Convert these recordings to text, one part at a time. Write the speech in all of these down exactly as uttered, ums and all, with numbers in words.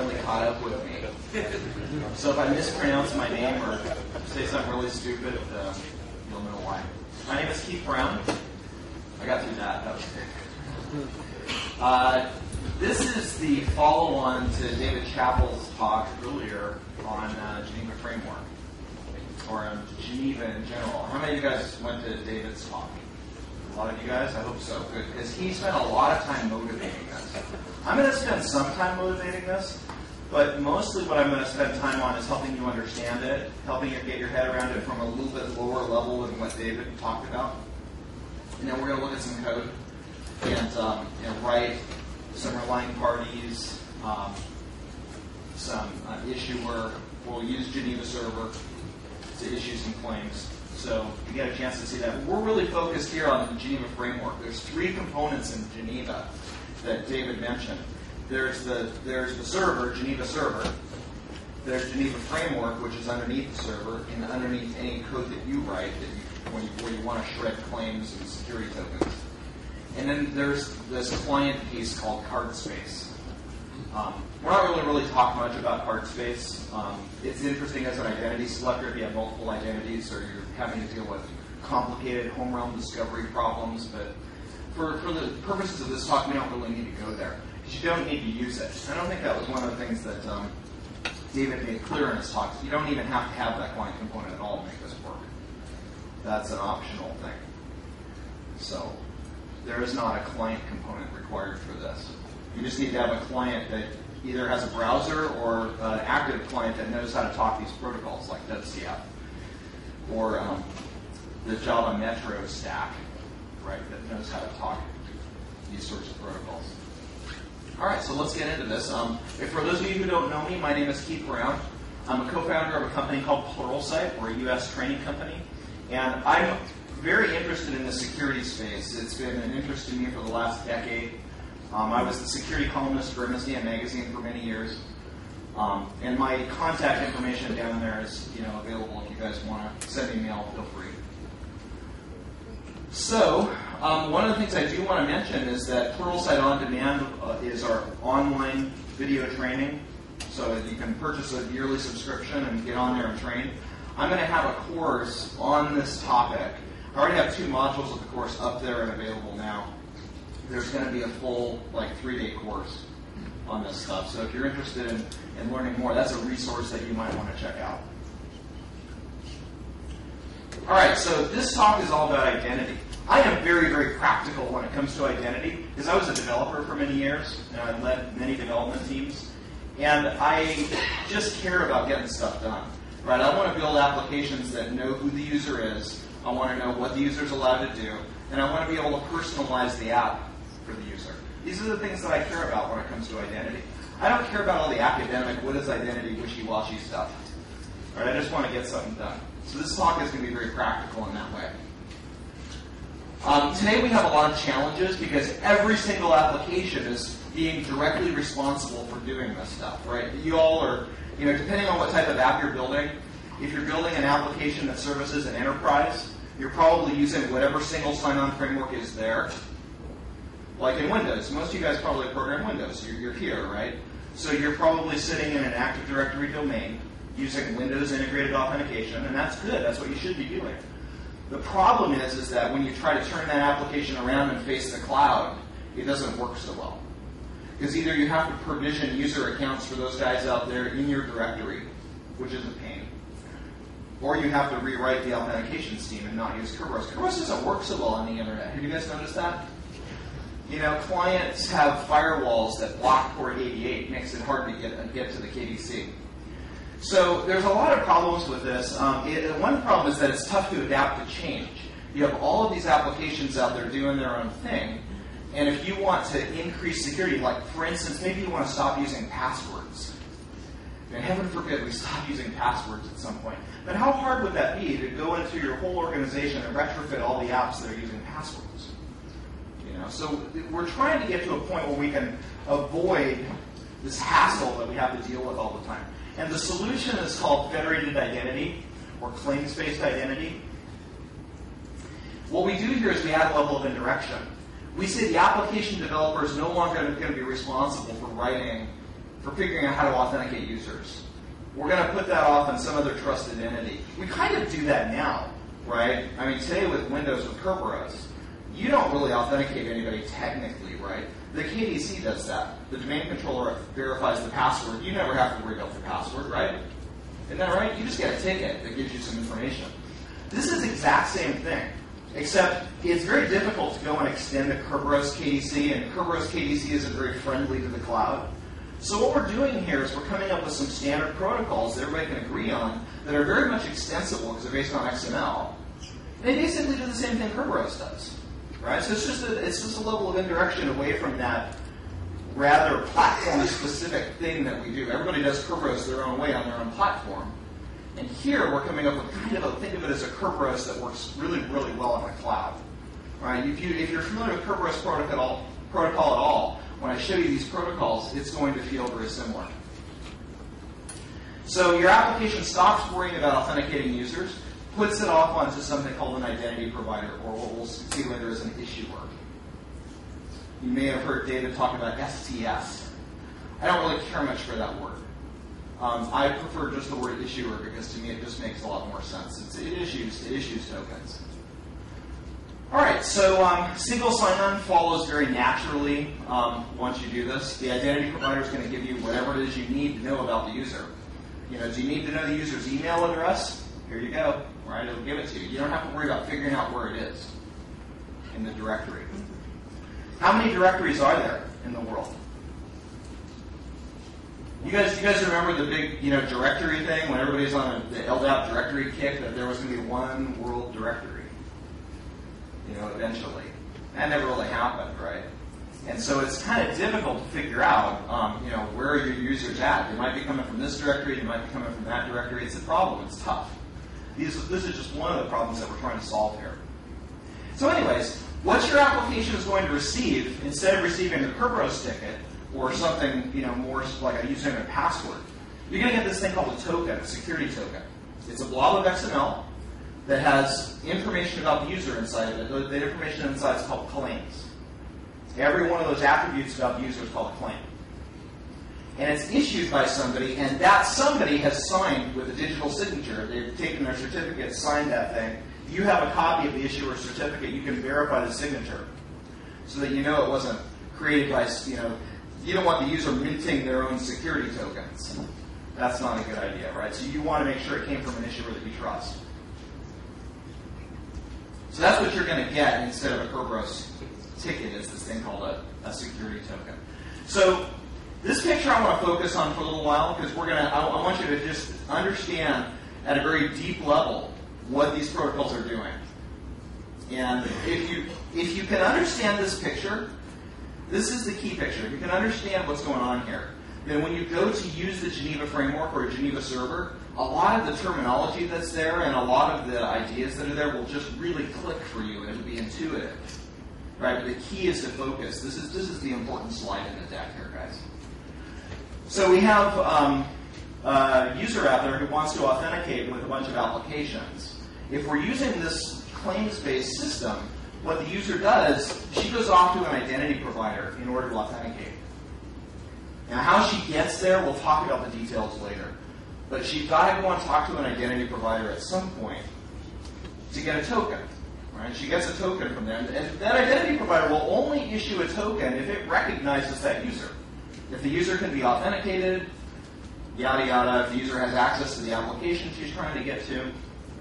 finally caught up with me. So if I mispronounce my name or say something really stupid, uh, you'll know why. My name is Keith Brown. I got through that. That was good. Uh, this is the follow-on to David Chappell's talk earlier on uh, Geneva Framework, or um, Geneva in general. How many of you guys went to David's talk? A lot of you guys? I hope so. Good. Because he spent a lot of time motivating this. I'm going to spend some time motivating this, but mostly what I'm going to spend time on is helping you understand it, helping you get your head around it from a little bit lower level than what David talked about. And then we're going to look at some code and, um, and write some relying parties, um, some uh, issuer. We'll use Geneva Server to issue some claims. So you get a chance to see that. We're really focused here on the Geneva Framework. There's three components in Geneva that David mentioned. There's the there's the server, Geneva Server. There's Geneva Framework, which is underneath the server, and underneath any code that you write that you, when you, where you want to shred claims and security tokens. And then there's this client piece called card space. Um, we're not really really talking much about card space. Um, it's interesting as an identity selector if you have multiple identities or you're having to deal with complicated home realm discovery problems. But for, for the purposes of this talk, we don't really need to go there because you don't need to use it. I don't think that was one of the things that um, David made clear in his talk. You don't even have to have that client component at all to make this work. That's an optional thing. So there is not a client component required for this. You just need to have a client that either has a browser or an active client that knows how to talk these protocols like WebCF or um, the Java Metro stack, right, that knows how to talk these sorts of protocols. All right, so let's get into this. Um, if for those of you who don't know me, my name is Keith Brown. I'm a co-founder of a company called Pluralsight. We're a U S training company. And I'm very interested in the security space. It's been an interest to me for the last decade. Um, I was the security columnist for M S D N Magazine for many years. Um, and my contact information down there is, you know, available if you guys want to send me mail, feel free. So, um, one of the things I do want to mention is that Pluralsight On Demand uh, is our online video training. So you can purchase a yearly subscription and get on there and train. I'm going to have a course on this topic. I already have two modules of the course up there and available now. There's going to be a full, like, three-day course on this stuff. So if you're interested in, in learning more, that's a resource that you might want to check out. All right, so this talk is all about identity. I am very, very practical when it comes to identity because I was a developer for many years, and I led many development teams. And I just care about getting stuff done. Right? I want to build applications that know who the user is. I want to know what the user is allowed to do. And I want to be able to personalize the app for the user. These are the things that I care about when it comes to identity. I don't care about all the academic, what is identity, wishy-washy stuff. All right, I just want to get something done. So this talk is going to be very practical in that way. Um, today we have a lot of challenges because every single application is being directly responsible for doing this stuff, right? You all are, you know, depending on what type of app you're building, if you're building an application that services an enterprise, you're probably using whatever single sign-on framework is there. Like in Windows, most of you guys probably program Windows. You're, you're here, right? So you're probably sitting in an Active Directory domain using Windows integrated authentication, and that's good. That's what you should be doing. The problem is, is that when you try to turn that application around and face the cloud, it doesn't work so well. Because either you have to provision user accounts for those guys out there in your directory, which is a pain, or you have to rewrite the authentication scheme and not use Kerberos. Kerberos doesn't work so well on the internet. Have you guys noticed that? You know, clients have firewalls that block port eighty-eight. Makes it hard to get, get to the K D C. So there's a lot of problems with this. Um, it, one problem is that it's tough to adapt to change. You have all of these applications out there doing their own thing, and if you want to increase security, like for instance, maybe you want to stop using passwords. And heaven forbid we stop using passwords at some point. But how hard would that be to go into your whole organization and retrofit all the apps that are using passwords? You know, so we're trying to get to a point where we can avoid this hassle that we have to deal with all the time. And the solution is called federated identity or claims-based identity. What we do here is we add a level of indirection. We say the application developer is no longer going to be responsible for writing for figuring out how to authenticate users. We're going to put that off on some other trusted entity. We kind of do that now, right? I mean, today with Windows, with Kerberos, you don't really authenticate anybody technically, right? The K D C does that. The domain controller verifies the password. You never have to worry about the password, right? Isn't that right? You just get a ticket that gives you some information. This is the exact same thing, except it's very difficult to go and extend the Kerberos K D C, and Kerberos K D C isn't very friendly to the cloud. So what we're doing here is we're coming up with some standard protocols that everybody can agree on that are very much extensible because they're based on X M L. They basically do the same thing Kerberos does, right? So it's just a, it's just a level of indirection away from that rather platform-specific thing that we do. Everybody does Kerberos their own way on their own platform. And here we're coming up with kind of a, think of it as a Kerberos that works really, really well on the cloud, right? If, you, if you're familiar with Kerberos protocol, protocol at all, when I show you these protocols, it's going to feel very similar. So your application stops worrying about authenticating users, puts it off onto something called an identity provider, or what we'll see later as an issuer. You may have heard David talk about S T S. I don't really care much for that word. Um, I prefer just the word issuer because to me it just makes a lot more sense. It's, it issues it issues tokens. All right, so um, single sign-on follows very naturally um, once you do this. The identity provider is going to give you whatever it is you need to know about the user. You know, do you need to know the user's email address? Here you go. Right, it'll give it to you. You don't have to worry about figuring out where it is in the directory. How many directories are there in the world? You guys, you guys remember the big, you know, directory thing when everybody's on a, the L D A P directory kick that there was going to be one world directory? You know, eventually. That never really happened, right? And so it's kind of difficult to figure out, um, you know, where are your users at? They might be coming from this directory, they might be coming from that directory. It's a problem. It's tough. These, this is just one of the problems that we're trying to solve here. So anyways, what your application is going to receive, instead of receiving a Kerberos ticket or something, you know, more like a username and password, you're going to get this thing called a token, a security token. It's a blob of X M L that has information about the user inside of it. The information inside is called claims. Every one of those attributes about the user is called a claim. And it's issued by somebody, and that somebody has signed with a digital signature. They've taken their certificate, signed that thing. You have a copy of the issuer's certificate. You can verify the signature so that you know it wasn't created by, you know, you don't want the user minting their own security tokens. That's not a good idea, right? So you want to make sure it came from an issuer that you trust. So that's what you're going to get instead of a Kerberos ticket is this thing called a, a security token. So this picture I want to focus on for a little while because we're going to, I, I want you to just understand at a very deep level what these protocols are doing. And if you, if you can understand this picture, this is the key picture. If you can understand what's going on here, then when you go to use the Geneva framework or a Geneva server, a lot of the terminology that's there and a lot of the ideas that are there will just really click for you and it'll be intuitive. Right? But the key is to focus. This is, this is the important slide in the deck here, guys. So we have um, a user out there who wants to authenticate with a bunch of applications. If we're using this claims-based system, what the user does, she goes off to an identity provider in order to authenticate. Now, how she gets there, we'll talk about the details later. But she's got to go and talk to an identity provider at some point to get a token. Right? She gets a token from them, and that identity provider will only issue a token if it recognizes that user. If the user can be authenticated, yada yada, if the user has access to the application she's trying to get to.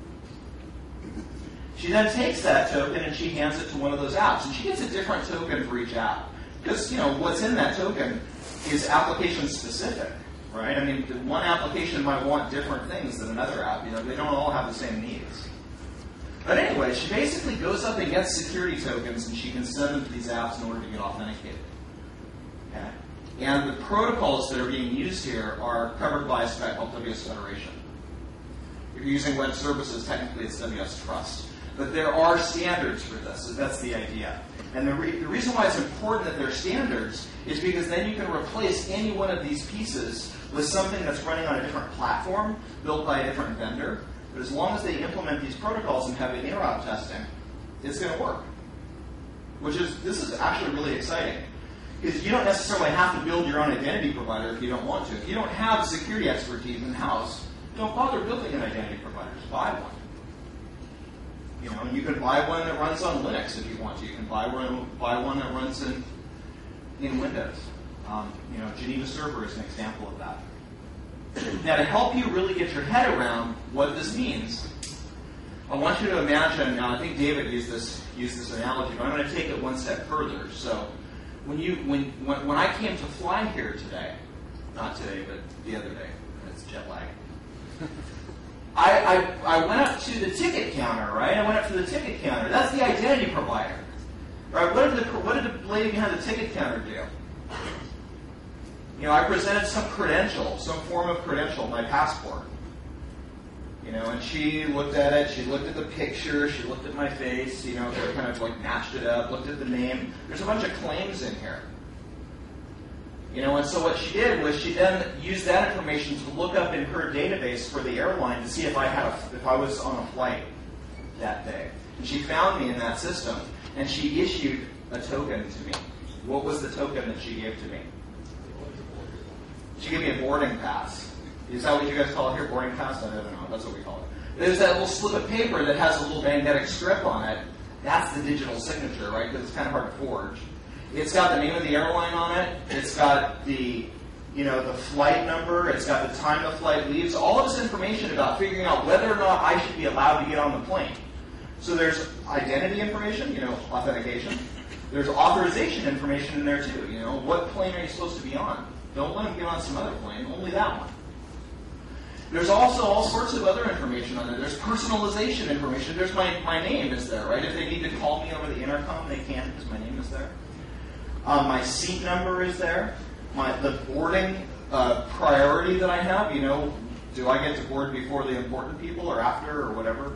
She then takes that token and she hands it to one of those apps, and she gets a different token for each app. Because, you know, what's in that token is application specific, right? I mean, one application might want different things than another app. You know, they don't all have the same needs. But anyway, she basically goes up and gets security tokens, and she can send them to these apps in order to get authenticated. Okay? And the protocols that are being used here are covered by a spec called W S Federation. If you're using web services, technically it's W S Trust. But there are standards for this, so that's the idea. And the, re the reason why it's important that there are standards is because then you can replace any one of these pieces with something that's running on a different platform, built by a different vendor. But as long as they implement these protocols and have an interop testing, it's going to work. Which is, this is actually really exciting. Because you don't necessarily have to build your own identity provider if you don't want to. If you don't have security expertise in-house, don't bother building an identity provider. Just buy one. You know, and you can buy one that runs on Linux if you want to. You can buy one, buy one that runs in, in Windows. Um, you know, Geneva Server is an example of that. Now, to help you really get your head around what this means, I want you to imagine, now I think David used this, used this analogy, but I'm going to take it one step further. So, when, you, when, when, when I came to fly here today, not today, but the other day, it's jet lag, I, I, I went up to the ticket counter, right? I went up to the ticket counter. That's the identity provider. Right? What did the, what did the lady behind the ticket counter do? You know, I presented some credential, some form of credential, my passport. You know, and she looked at it, she looked at the picture, she looked at my face, you know, kind of like matched it up, looked at the name. There's a bunch of claims in here. You know, and so what she did was she then used that information to look up in her database for the airline to see if I had a, if I was on a flight that day. And she found me in that system, and she issued a token to me. What was the token that she gave to me? She gave me a boarding pass. Is that what you guys call it here? Boarding pass? I don't know. That's what we call it. There's that little slip of paper that has a little magnetic strip on it. That's the digital signature, right? Because it's kind of hard to forge. It's got the name of the airline on it. It's got the, you know, the flight number. It's got the time the flight leaves. All of this information about figuring out whether or not I should be allowed to get on the plane. So there's identity information, you know, authentication. There's authorization information in there too. You know, what plane are you supposed to be on? Don't let them get on some other plane. Only that one. There's also all sorts of other information on there. There's personalization information. There's my, my name is there, right? If they need to call me over the intercom, they can because my name is there. Um, my seat number is there. My the boarding uh, priority that I have, you know, do I get to board before the important people or after or whatever?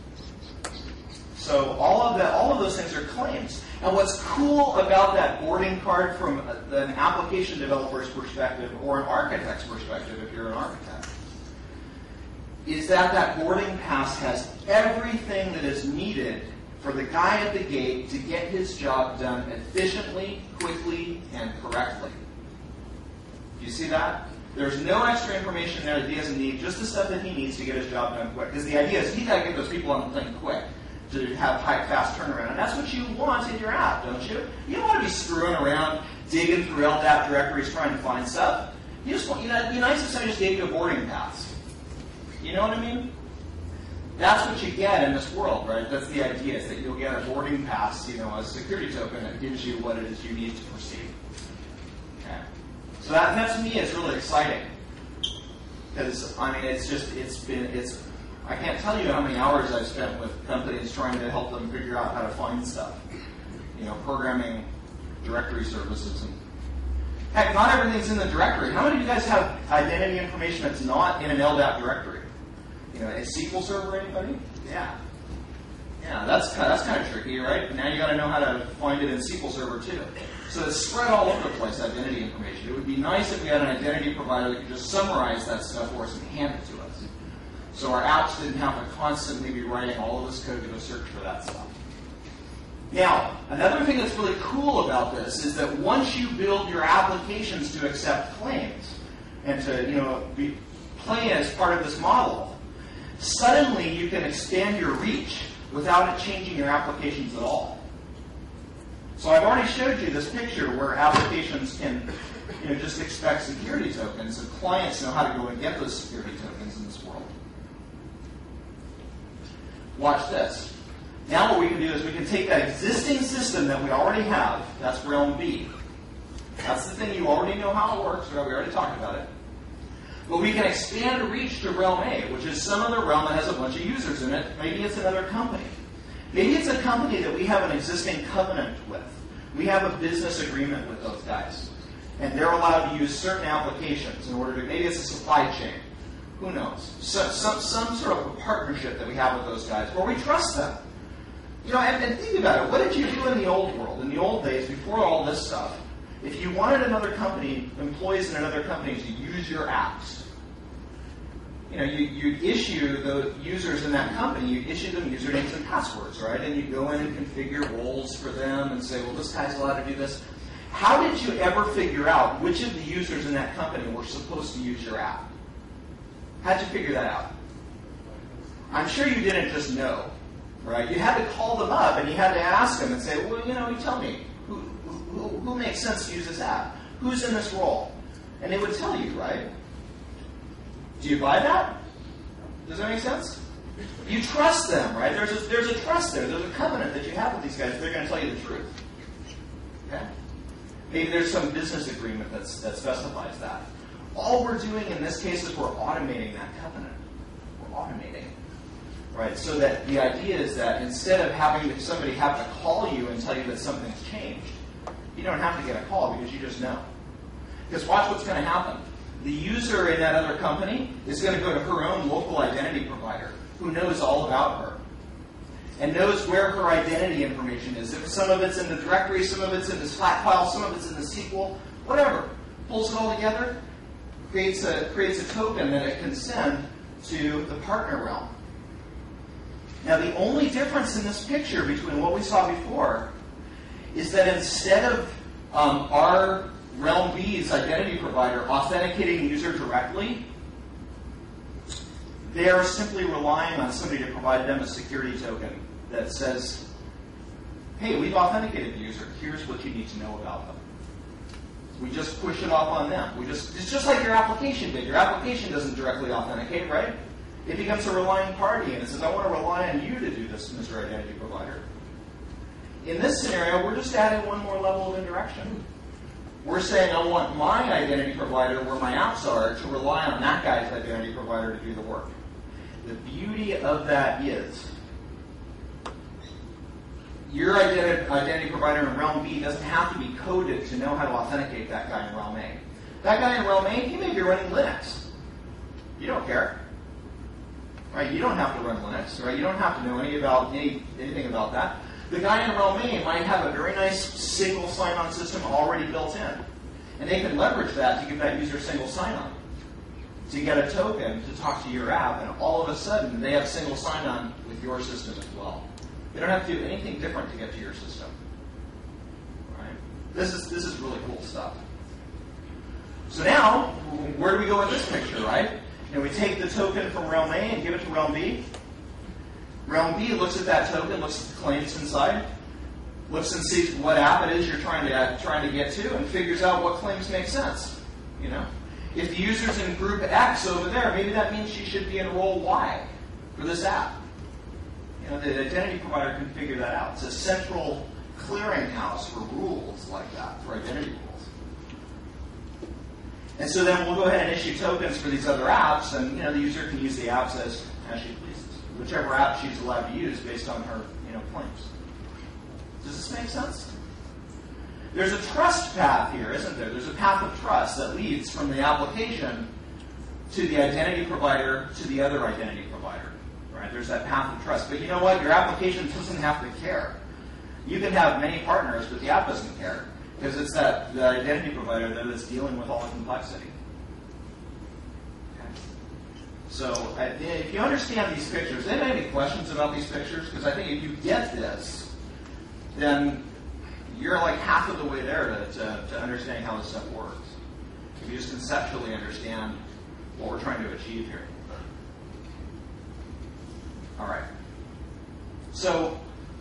So all of that, all of those things are claims. And what's cool about that boarding card from an application developer's perspective or an architect's perspective, if you're an architect, is that that boarding pass has everything that is needed for the guy at the gate to get his job done efficiently, quickly, and correctly. Do you see that? There's no extra information there that he doesn't need, just the stuff that he needs to get his job done quick. Because the idea is he's got to get those people on the plane quick to have high, fast turnaround. And that's what you want in your app, don't you? You don't want to be screwing around, digging through L D A P directories trying to find stuff. You just want, you know, it'd be nice if somebody just gave you a boarding pass. You know what I mean? That's what you get in this world, right? That's the idea, is that you'll get a boarding pass, you know, a security token that gives you what it is you need to proceed. Okay. So that, that to me is really exciting. Because, I mean, it's just, it's been, it's, I can't tell you how many hours I've spent with companies trying to help them figure out how to find stuff. You know, programming directory services. And heck, not everything's in the directory. How many of you guys have identity information that's not in an L D A P directory? You know, a S Q L server, anybody? Yeah. Yeah, that's kind of, that's kind of tricky, right? Now you got to know how to find it in S Q L Server too. So it's spread all over the place, identity information. It would be nice if we had an identity provider that could just summarize that stuff for us and hand it to us. So our apps didn't have to constantly be writing all of this code to go search for that stuff. Now, another thing that's really cool about this is that once you build your applications to accept claims and to, you know, be play as part of this model, suddenly you can expand your reach without it changing your applications at all. So I've already showed you this picture where applications can, you know, just expect security tokens, and clients know how to go and get those security tokens in this world. Watch this. Now what we can do is we can take that existing system that we already have, that's Realm B. That's the thing you already know how it works, right? We already talked about it. But we can expand reach to Realm A, which is some other realm that has a bunch of users in it. Maybe it's another company. Maybe it's a company that we have an existing covenant with. We have a business agreement with those guys. And they're allowed to use certain applications in order to, maybe it's a supply chain. Who knows? So, some, some sort of a partnership that we have with those guys where we trust them. You know, and, and think about it. What did you do in the old world? In the old days, before all this stuff, if you wanted another company, employees in another company to use your apps, you know, you, you'd issue the users in that company, you'd issue them usernames and passwords, right? And you'd go in and configure roles for them and say, well, this guy's allowed to do this. How did you ever figure out which of the users in that company were supposed to use your app? How'd you figure that out? I'm sure you didn't just know, right? You had to call them up and you had to ask them and say, well, you know, you tell me, who, who, who makes sense to use this app? Who's in this role? And they would tell you, right? Do you buy that? Does that make sense? You trust them, right? There's a, there's a trust there. There's a covenant that you have with these guys. They're going to tell you the truth. Okay? Maybe there's some business agreement that's, that specifies that. All we're doing in this case is we're automating that covenant. We're automating. Right? So that the idea is that instead of having somebody have to call you and tell you that something's changed, you don't have to get a call because you just know. Because watch what's going to happen. The user in that other company is going to go to her own local identity provider who knows all about her and knows where her identity information is. If some of it's in the directory, some of it's in the Slack file, some of it's in the S Q L, whatever. Pulls it all together, creates a, creates a token that it can send to the partner realm. Now, the only difference in this picture between what we saw before is that instead of um, our Realm B's identity provider authenticating the user directly, they are simply relying on somebody to provide them a security token that says, hey, we've authenticated the user. Here's what you need to know about them. We just push it off on them. We just It's just like your application did. Your application doesn't directly authenticate, right? It becomes a relying party, and it says, I want to rely on you to do this, Mister Identity Provider. In this scenario, we're just adding one more level of indirection. We're saying I want my identity provider, where my apps are, to rely on that guy's identity provider to do the work. The beauty of that is your identi- identity provider in Realm B doesn't have to be coded to know how to authenticate that guy in Realm A. That guy in Realm A, he may be running Linux. You don't care. Right? You don't have to run Linux. Right? You don't have to know any about any, anything about that. The guy in Realm A might have a very nice single sign-on system already built in. And they can leverage that to give that user single sign-on. To get a token to talk to your app, and all of a sudden they have single sign-on with your system as well. They don't have to do anything different to get to your system. Right? This is this is really cool stuff. So now, where do we go with this picture, right? You know, we take the token from Realm A and give it to Realm B. Realm B looks at that token, looks at the claims inside, looks and sees what app it is you're trying to uh, trying to get to, and figures out what claims make sense. You know, if the user's in group X over there, maybe that means she should be in role Y for this app. You know, the identity provider can figure that out. It's a central clearinghouse for rules like that, for identity rules. And so then we'll go ahead and issue tokens for these other apps, and you know the user can use the apps as, as she pleases, whichever app she's allowed to use based on her you know claims. Does this make sense? There's a trust path here, isn't there? There's a path of trust that leads from the application to the identity provider to the other identity provider. Right? There's that path of trust. But you know what? Your application doesn't have to care. You can have many partners, but the app doesn't care. Because it's that the identity provider that is dealing with all the complexity. Okay. So uh, if you understand these pictures, anybody have any questions about these pictures? Because I think if you get this, then you're like half of the way there to, to, to understanding how this stuff works. If you just conceptually understand what we're trying to achieve here. All right. So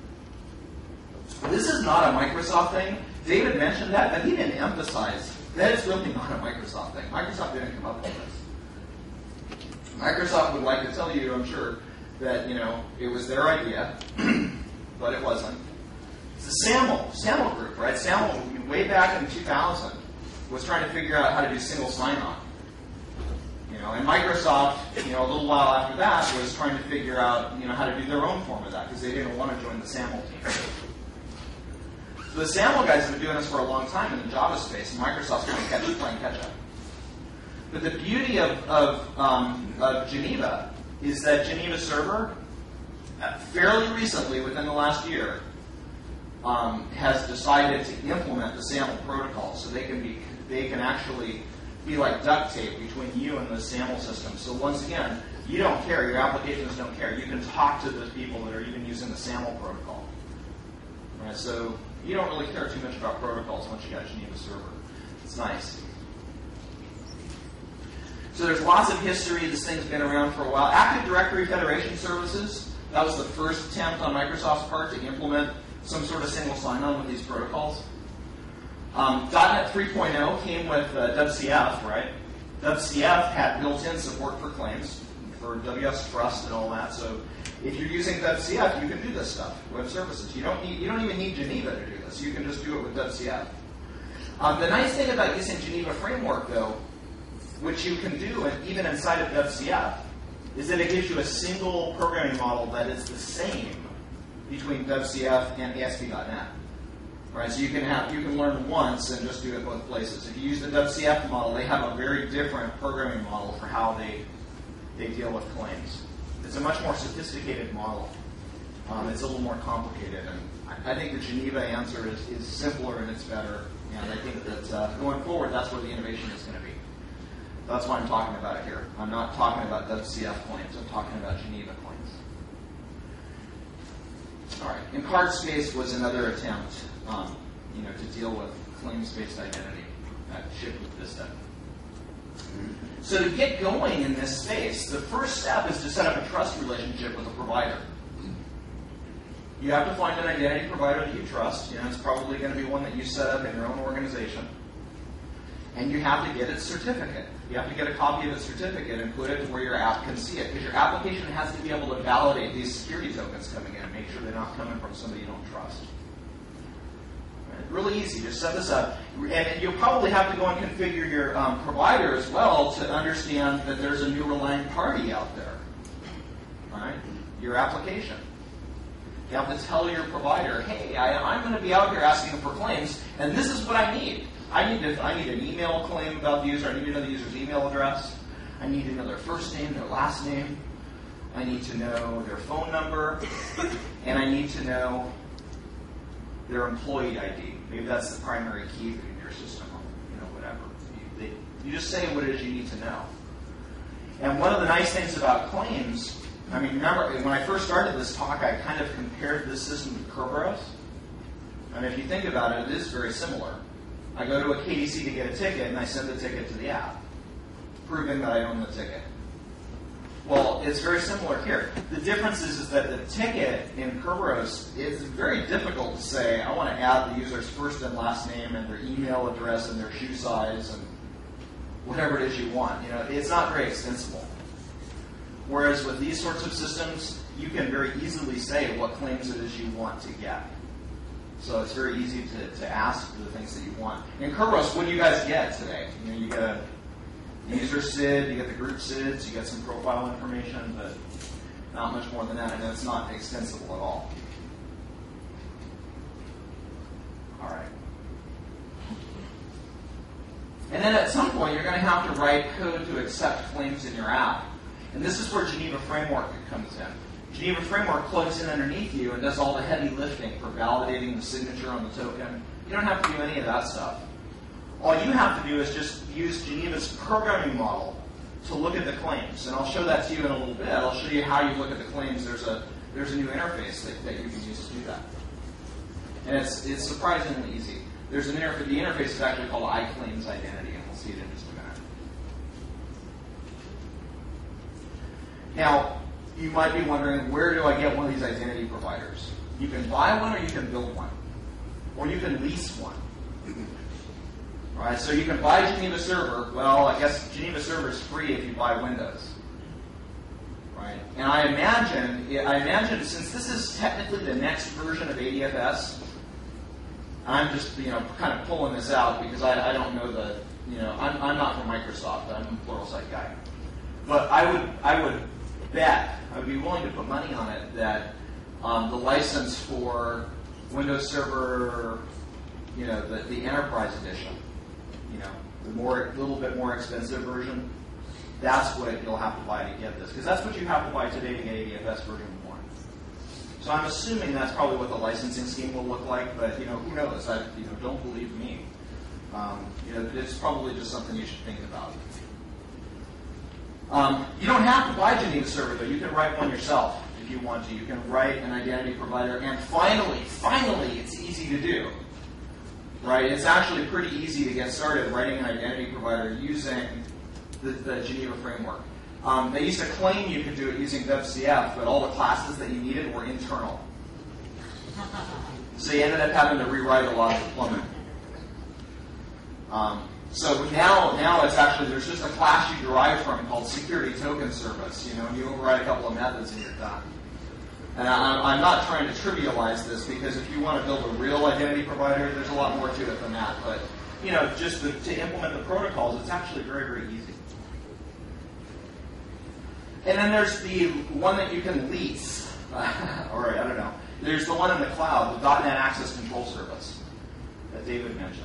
this is not a Microsoft thing. David mentioned that, but he didn't emphasize that it's really not a Microsoft thing. Microsoft didn't come up with this. Microsoft would like to tell you, I'm sure, that you know it was their idea, but it wasn't. It's the SAML, SAML group, right? SAML, way back in two thousand, was trying to figure out how to do single sign-on. You know, and Microsoft, you know, a little while after that, was trying to figure out, you know, how to do their own form of that because they didn't want to join the SAML team. So the SAML guys have been doing this for a long time in the Java space, and Microsoft's trying to catch, playing catch up. But the beauty of, of, um, of Geneva is that Geneva Server, uh, fairly recently, within the last year, um, has decided to implement the SAML protocol, so they can be they can actually be like duct tape between you and the SAML system. So once again, you don't care, your applications don't care. You can talk to the people that are even using the SAML protocol. Right, so You don't really care too much about protocols once you got Geneva Server. It's nice. So there's lots of history. This thing's been around for a while. Active Directory Federation Services, that was the first attempt on Microsoft's part to implement some sort of single sign-on with these protocols. Um, .NET three point oh came with uh, W C F, right? W C F had built-in support for claims, for W S Trust and all that. So if you're using W C F, you can do this stuff, web services. You don't need, you don't even need Geneva to do this. You can just do it with W C F. Um, the nice thing about using Geneva Framework, though, which you can do and even inside of W C F, is that it gives you a single programming model that is the same between W C F and A S P dot net. Right, so you can have you can learn once and just do it both places. If you use the W C F model, they have a very different programming model for how they they deal with claims. It's a much more sophisticated model. Um, it's a little more complicated, and I, I think the Geneva answer is, is simpler and it's better. And I think that uh, going forward, that's where the innovation is going to be. That's why I'm talking about it here. I'm not talking about W C F claims. I'm talking about Geneva claims. All right. And CardSpace was another attempt, um, you know, to deal with claims-based identity that shipped with Vista. So to get going in this space, the first step is to set up a trust relationship with a provider. You have to find an identity provider that you trust. You know, it's probably going to be one that you set up in your own organization. And you have to get its certificate. You have to get a copy of its certificate and put it where your app can see it. Because your application has to be able to validate these security tokens coming in and make sure they're not coming from somebody you don't trust. Right? Really easy. Just set this up. And you'll probably have to go and configure your um, provider as well to understand that there's a new relying party out there. Right? Your application. You have to tell your provider, hey, I, I'm going to be out here asking for claims, and this is what I need. I need to, I need an email claim about the user. I need to know the user's email address. I need to know their first name, their last name. I need to know their phone number. And I need to know their employee I D. Maybe that's the primary key in your system, or, you know, whatever. You, they, you just say what it is you need to know. And one of the nice things about claims, I mean, remember, when I first started this talk, I kind of compared this system to Kerberos. And if you think about it, it is very similar. I go to a K D C to get a ticket, and I send the ticket to the app, proving that I own the ticket. Well, it's very similar here. The difference is, is that the ticket in Kerberos is very difficult to say, I want to add the user's first and last name and their email address and their shoe size and whatever it is you want. You know, it's not very extensible. Whereas with these sorts of systems, you can very easily say what claims it is you want to get. So it's very easy to, to ask for the things that you want. In Kerberos, what do you guys get today? You know, you get a user S I D, you get the group S I Ds, you get some profile information, but not much more than that, and it's not extensible at all. All right. And then at some point, you're going to have to write code to accept claims in your app. And this is where Geneva Framework comes in. Geneva Framework plugs in underneath you and does all the heavy lifting for validating the signature on the token. You don't have to do any of that stuff. All you have to do is just use Geneva's programming model to look at the claims. And I'll show that to you in a little bit. I'll show you how you look at the claims. There's a there's a new interface that, that you can use to do that. And it's it's surprisingly easy. There's an interface. The interface is actually called iClaims Identity, and we'll see it in just a minute. Now, you might be wondering, where do I get one of these identity providers? You can buy one or you can build one. Or you can lease one. All right, so you can buy Geneva Server. Well, I guess Geneva Server is free if you buy Windows. Right? And I imagine, I imagine since this is technically the next version of A D F S, I'm just, you know, kind of pulling this out because I, I don't know the, you know, I'm, I'm not from Microsoft. I'm a Pluralsight guy. But I would, I would bet, I would be willing to put money on it that um, the license for Windows Server, you know, the, the Enterprise Edition, you know, the more, little bit more expensive version, that's what you'll have to buy to get this. Because that's what you have to buy today to get A D F S version one. So I'm assuming that's probably what the licensing scheme will look like, but, you know, who knows? I, you know, don't believe me. Um, you know, it's probably just something you should think about. Um, you don't have to buy Geneva Server, though. You can write one yourself if you want to. You can write an identity provider, and finally, finally, it's easy to do. Right? It's actually pretty easy to get started writing an identity provider using the, the Geneva framework. Um, they used to claim you could do it using WebCF, but all the classes that you needed were internal. So you ended up having to rewrite a lot of the plumbing. Um, so now, now it's actually, there's just a class you derive from called security token service, you know, and you override a couple of methods and you're done. And I, I'm not trying to trivialize this, because if you want to build a real identity provider, there's a lot more to it than that. But, you know, just to, to implement the protocols, it's actually very, very easy. And then there's the one that you can lease, or I don't know. There's the one in the cloud, the .NET Access Control Service that David mentioned.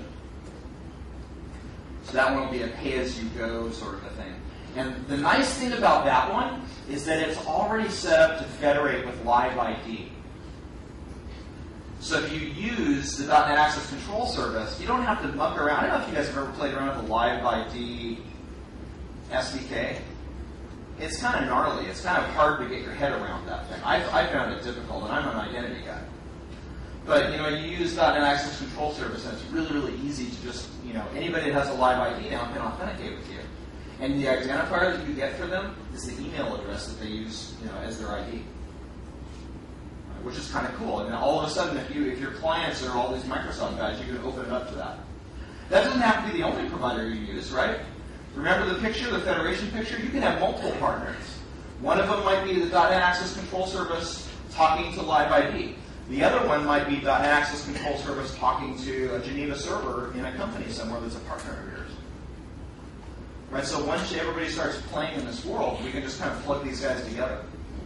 So that one will be a pay-as-you-go sort of a thing. And the nice thing about that one is that it's already set up to federate with Live I D. So if you use the .NET Access Control Service, you don't have to muck around. I don't know if you guys have ever played around with the Live I D S D K. It's kind of gnarly. It's kind of hard to get your head around that thing. I, I found it difficult, and I'm an identity guy. But, you know, you use .NET Access Control Service, and it's really, really easy to just, you know, anybody that has a Live I D now can authenticate with you. And the identifier that you get for them is the email address that they use, you know, as their I D, which is kind of cool. And then all of a sudden, if you if your clients are all these Microsoft guys, you can open it up to that. That doesn't have to be the only provider you use, right? Remember the picture, the federation picture? You can have multiple partners. One of them might be the .NET Access Control Service talking to Live I D. The other one might be .NET Access Control Service talking to a Geneva server in a company somewhere that's a partner of yours. Right? So once everybody starts playing in this world, we can just kind of plug these guys together.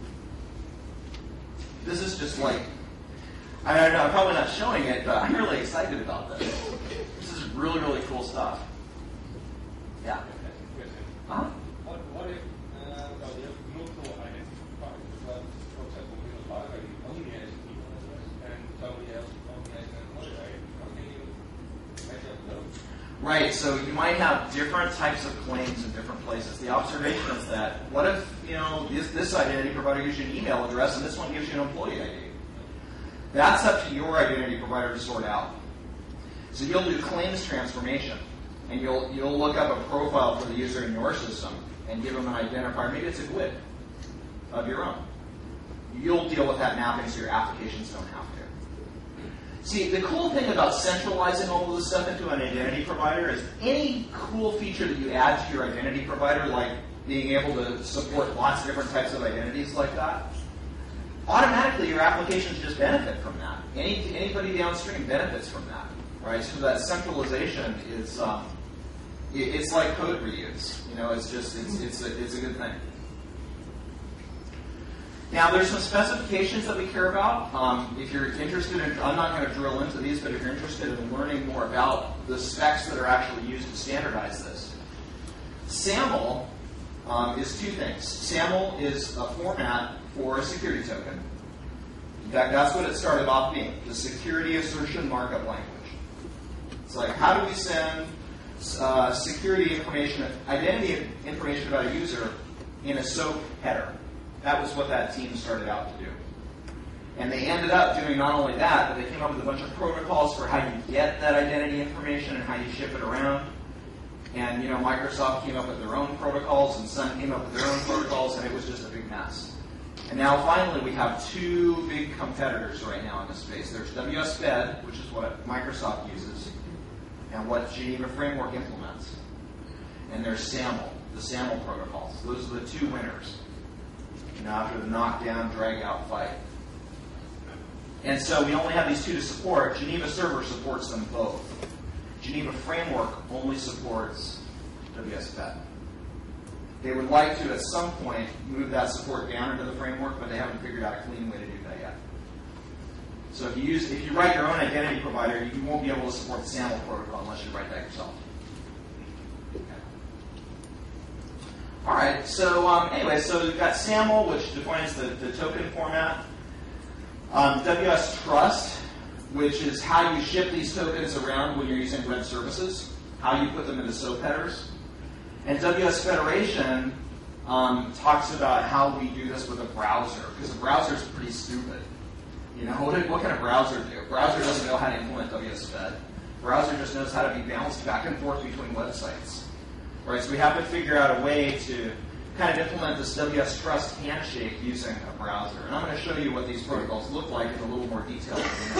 This is just like, I don't know, I'm probably not showing it, but I'm really excited about this. This is really, really cool stuff. Yeah. Uh-huh. What, what if uh, well, you have multiple identity providers, but for example, Windows Live I D only has an email address, and somebody else only has another I D? How can you match up those? Right, so you might have different types of claims in different places. The observation is that, what if, you know, this, this identity provider gives you an email address and this one gives you an employee I D? That's up to your identity provider to sort out. So you'll do claims transformation, and you'll you'll look up a profile for the user in your system and give them an identifier. Maybe it's a G U I D of your own. You'll deal with that mapping so your applications don't have to. See, the cool thing about centralizing all of this stuff into an identity provider is any cool feature that you add to your identity provider, like being able to support lots of different types of identities like that, automatically your applications just benefit from that. Any anybody downstream benefits from that, right? So that centralization is um, it, it's like code reuse. You know, it's just it's it's a, it's a good thing. Now, there's some specifications that we care about. Um, if you're interested in, I'm not going to drill into these, but if you're interested in learning more about the specs that are actually used to standardize this, SAML um, is two things. SAML is a format for a security token. In fact, that's what it started off being, the Security Assertion Markup Language. It's like, how do we send uh, security information, identity information about a user in a SOAP header? That was what that team started out to do. And they ended up doing not only that, but they came up with a bunch of protocols for how you get that identity information and how you ship it around. And, you know, Microsoft came up with their own protocols, and Sun came up with their own protocols, and it was just a big mess. And now, finally, we have two big competitors right now in this space. There's W S Fed, which is what Microsoft uses, and what Geneva Framework implements. And there's SAML, the SAML protocols. Those are the two winners. You know, after the knockdown, drag-out fight. And so we only have these two to support. Geneva Server supports them both. Geneva Framework only supports W S Fed. They would like to, at some point, move that support down into the framework, but they haven't figured out a clean way to do that yet. So if you use, if you write your own identity provider, you won't be able to support the SAML protocol unless you write that yourself. All right, so um, anyway, so we've got SAML, which defines the, the token format. Um, W S Trust, which is how you ship these tokens around when you're using web services, how you put them into SOAP headers. And W S Federation um, talks about how we do this with a browser, because a browser is pretty stupid. You know, what, what can a browser do? A browser doesn't know how to implement W S Fed. A browser just knows how to be bounced back and forth between websites. Right, so we have to figure out a way to kind of implement this W S Trust handshake using a browser. And I'm going to show you what these protocols look like in a little more detail.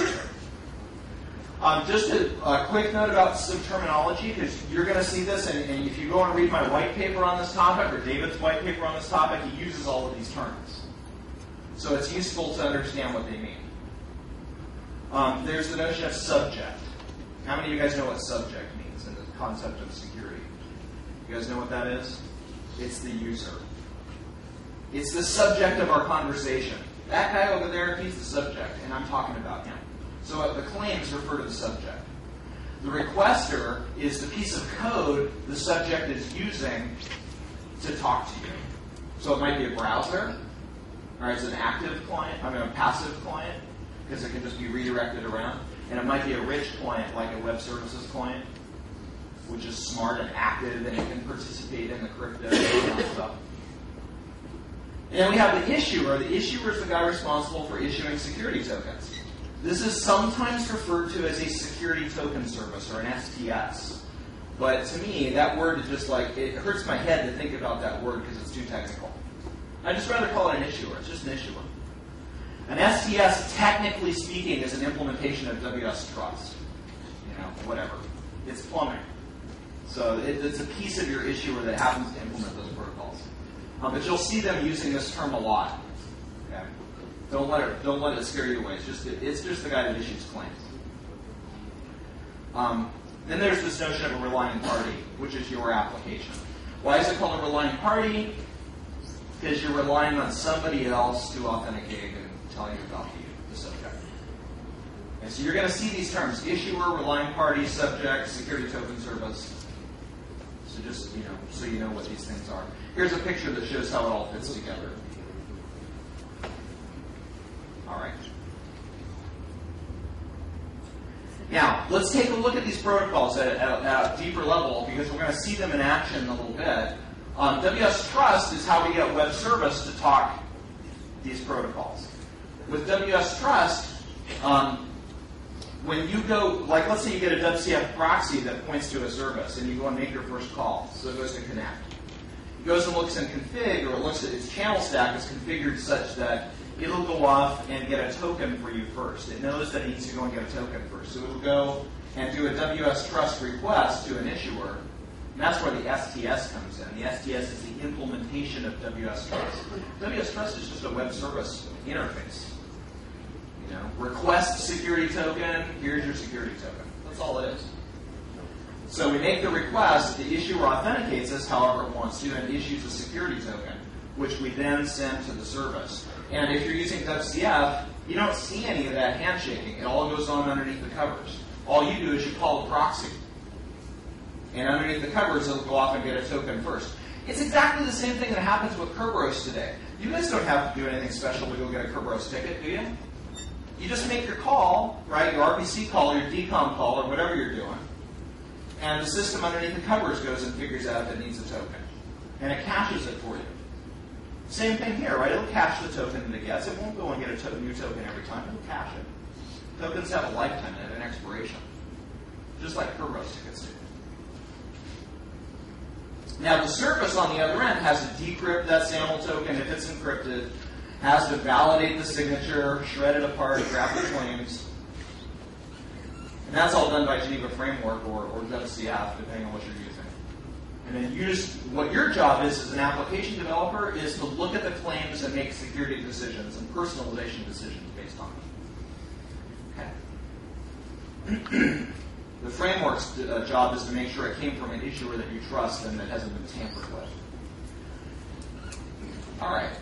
Um, just a, a quick note about some terminology, because you're going to see this, and, and if you go and read my white paper on this topic, or David's white paper on this topic, he uses all of these terms. So it's useful to understand what they mean. Um, there's the notion of subject. How many of you guys know what subject means in the concept of security? You guys know what that is? It's the user. It's the subject of our conversation. That guy over there, he's the subject, and I'm talking about him. So uh, the claims refer to the subject. The requester is the piece of code the subject is using to talk to you. So it might be a browser, or it's an active client, I mean a passive client, because it can just be redirected around. And it might be a rich client, like a web services client, which is smart and active, and it can participate in the crypto and all that stuff. And then we have the issuer. The issuer is the guy responsible for issuing security tokens. This is sometimes referred to as a security token service, or an S T S. But to me, that word is just like, it hurts my head to think about that word because it's too technical. I'd just rather call it an issuer. It's just an issuer. An S T S, technically speaking, is an implementation of W S Trust. You know, whatever. It's plumbing. So it, it's a piece of your issuer that happens to implement those protocols. Um, but you'll see them using this term a lot. Okay? Don't let it don't let it scare you away. It's just it's just the guy that issues claims. Um, then there's this notion of a relying party, which is your application. Why is it called a relying party? Because you're relying on somebody else to authenticate and tell you about you, the subject. And so you're going to see these terms: issuer, relying party, subject, security token service. So just you know, so you know what these things are. Here's a picture that shows how it all fits together. All right. Now, let's take a look at these protocols at, at, at a deeper level, because we're going to see them in action in a little bit. Um, W S Trust is how we get web service to talk these protocols. With W S Trust, um, when you go, like let's say you get a W C F proxy that points to a service, and you go and make your first call, so it goes to connect. It goes and looks in config, or it looks at its channel stack is configured such that it'll go off and get a token for you first. It knows that it needs to go and get a token first. So it'll go and do a W S Trust request to an issuer, and that's where the S T S comes in. The S T S is the implementation of W S Trust. W S Trust is just a web service interface. You know, request security token, here's your security token. That's all it is. So we make the request, the issuer authenticates us however it wants to, and issues a security token, which we then send to the service. And if you're using W C F, you don't see any of that handshaking. It all goes on underneath the covers. All you do is you call the proxy. And underneath the covers, it'll go off and get a token first. It's exactly the same thing that happens with Kerberos today. You guys don't have to do anything special to go get a Kerberos ticket, do you? You just make your call, right, your R P C call, or your D COM call, or whatever you're doing, and the system underneath the covers goes and figures out if it needs a token. And it caches it for you. Same thing here, right? It'll cache the token that it gets. It won't go and get a to- new token every time. It'll cache it. Tokens have a lifetime and an expiration, just like Kerberos tickets do. Now, the service on the other end has to decrypt that SAML token if it's encrypted, has to validate the signature, shred it apart, grab the claims. And that's all done by Geneva Framework or, or W C F, depending on what you're using. And then you just, what your job is as an application developer is to look at the claims and make security decisions and personalization decisions based on them. Okay. The framework's uh, job is to make sure it came from an issuer that you trust and that hasn't been tampered with. All right.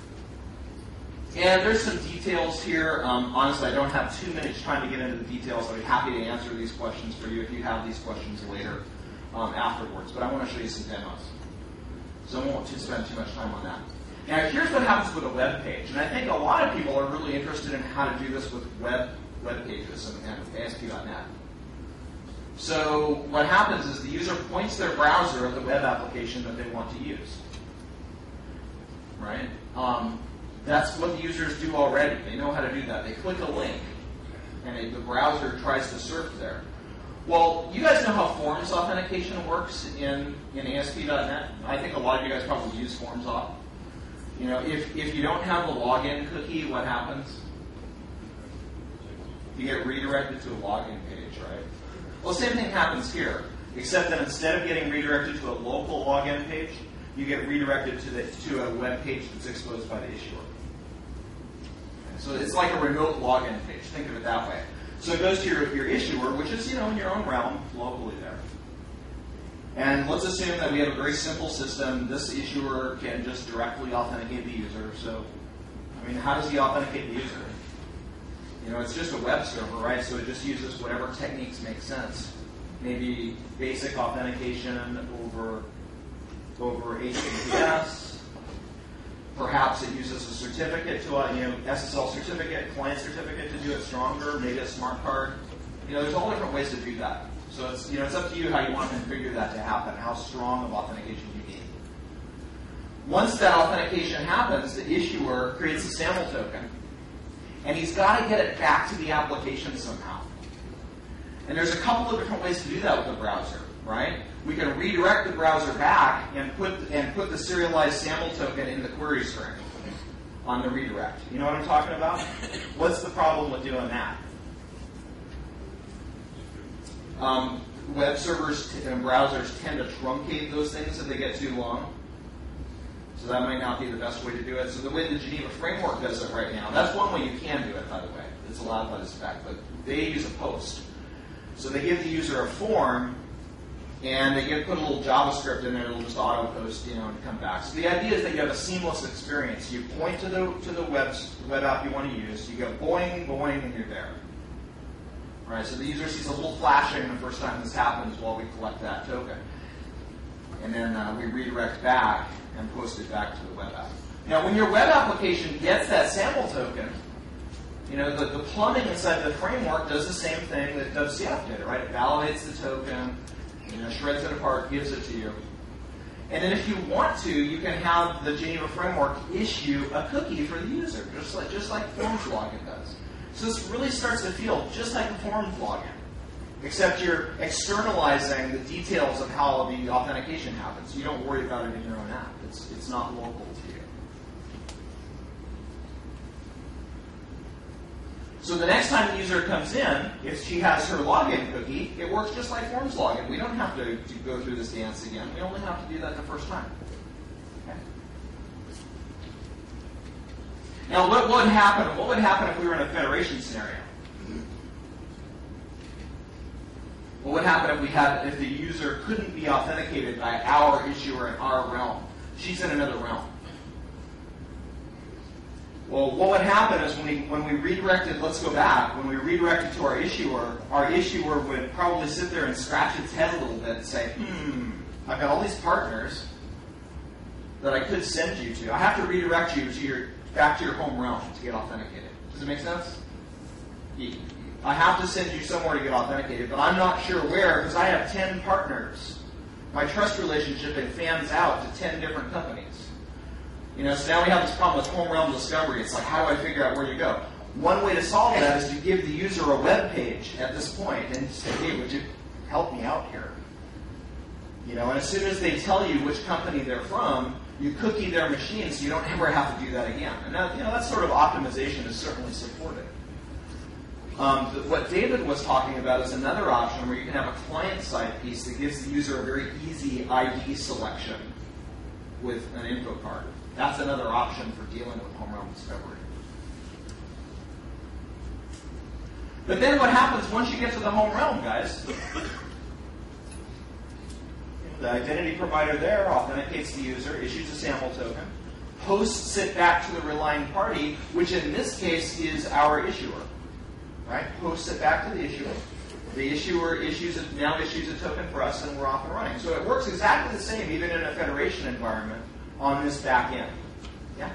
And there's some details here. Um, honestly, I don't have too much time to get into the details. I'll be happy to answer these questions for you if you have these questions later um, afterwards. But I want to show you some demos. So I won't spend too much time on that. Now, here's what happens with a web page. And I think a lot of people are really interested in how to do this with web, web pages and, and A S P dot net. So what happens is the user points their browser at the web application that they want to use. right? Um, that's what the users do already. They know how to do that. They click a link, and it, the browser tries to surf there. Well, you guys know how Forms authentication works in, in A S P dot net. I think a lot of you guys probably use Forms auth. You know, if, if you don't have the login cookie, what happens? You get redirected to a login page, right? Well, the same thing happens here, except that instead of getting redirected to a local login page, you get redirected to the to a web page that's exposed by the issuer. So it's like a remote login page. Think of it that way. So it goes to your, your issuer, which is, you know, in your own realm, locally there. And let's assume that we have a very simple system. This issuer can just directly authenticate the user. So, I mean, how does he authenticate the user? You know, it's just a web server, right? So it just uses whatever techniques make sense. Maybe basic authentication over, over H T T P S. Perhaps it uses a certificate to, uh, you know, S S L certificate, client certificate to do it stronger, maybe a smart card. You know, there's all different ways to do that. So it's, you know, it's up to you how you want to configure that to happen, how strong of authentication you need. Once that authentication happens, the issuer creates a SAML token, and he's got to get it back to the application somehow. And there's a couple of different ways to do that with the browser, right? We can redirect the browser back and put and put the serialized SAML token in the query string on the redirect. You know what I'm talking about? What's the problem with doing that? Um, web servers and browsers tend to truncate those things if they get too long. So that might not be the best way to do it. So the way the Geneva Framework does it right now, that's one way you can do it, by the way. It's allowed by the spec, but they use a post. So they give the user a form, and they give, put a little JavaScript in there, it'll just auto-post, you know, and come back. So the idea is that you have a seamless experience. You point to the to the web, web app you want to use, you go boing, boing, and you're there. All right, so the user sees a little flashing the first time this happens while we collect that token. And then uh, we redirect back and post it back to the web app. Now, when your web application gets that sample token, you know, the, the plumbing inside the framework does the same thing that W C F did, right? It validates the token, you know, shreds it apart, gives it to you. And then if you want to, you can have the Geneva Framework issue a cookie for the user, just like, just like Forms login does. So this really starts to feel just like a Forms login, except you're externalizing the details of how the authentication happens. You don't worry about it in your own app. It's, it's not local to you. So the next time the user comes in, if she has her login cookie, it works just like Forms login. We don't have to, to go through this dance again. We only have to do that the first time. Okay. Now, what would happen? What would happen if we were in a federation scenario? What would happen if we had if the user couldn't be authenticated by our issuer in our realm? She's in another realm. Well, what would happen is when we when we redirected, let's go back, when we redirected to our issuer, our issuer would probably sit there and scratch its head a little bit and say, hmm, I've got all these partners that I could send you to. I have to redirect you to your back to your home realm to get authenticated. Does it make sense? I have to send you somewhere to get authenticated, but I'm not sure where because I have ten partners. My trust relationship fans out to ten different companies. You know, so now we have this problem with home realm discovery. It's like, how do I figure out where you go? One way to solve that is to give the user a web page at this point and say, hey, would you help me out here? You know, and as soon as they tell you which company they're from, you cookie their machine so you don't ever have to do that again. And that, you know, that sort of optimization is certainly supported. Um, the, what David was talking about is another option where you can have a client-side piece that gives the user a very easy I D selection with an info card. That's another option for dealing with home realm discovery. But then what happens once you get to the home realm, guys? The identity provider there authenticates the user, issues a sample token, posts it back to the relying party, which in this case is our issuer. Right? Posts it back to the issuer. The issuer issues a, now issues a token for us, and we're off and running. So it works exactly the same, even in a federation environment, on this back end. Yeah?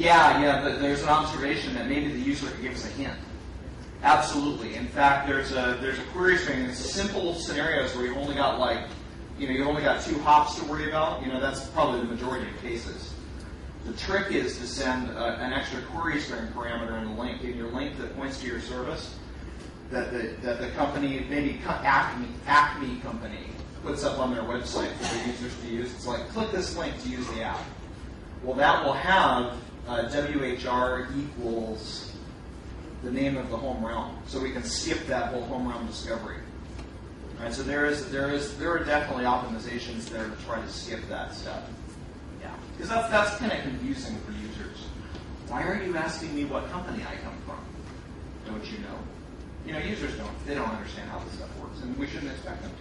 Yeah, yeah, but there's an observation that maybe the user could give us a hint. Absolutely. In fact, there's a there's a query string in simple scenarios where you've only got like, you know, you've only got two hops to worry about. You know, that's probably the majority of cases. The trick is to send a, an extra query string parameter in the link, in your link that points to your service, that the, that the company, maybe Acme, Acme company, puts up on their website for their users to use. It's like, click this link to use the app. Well, that will have uh, W H R equals the name of the home realm, so we can skip that whole home realm discovery. All right, so there is there is there are definitely optimizations there to try to skip that step. Yeah, because that's that's kind of confusing for users. Why are you asking me what company I come from? Don't you know? You know, users don't they don't understand how this stuff works, and we shouldn't expect them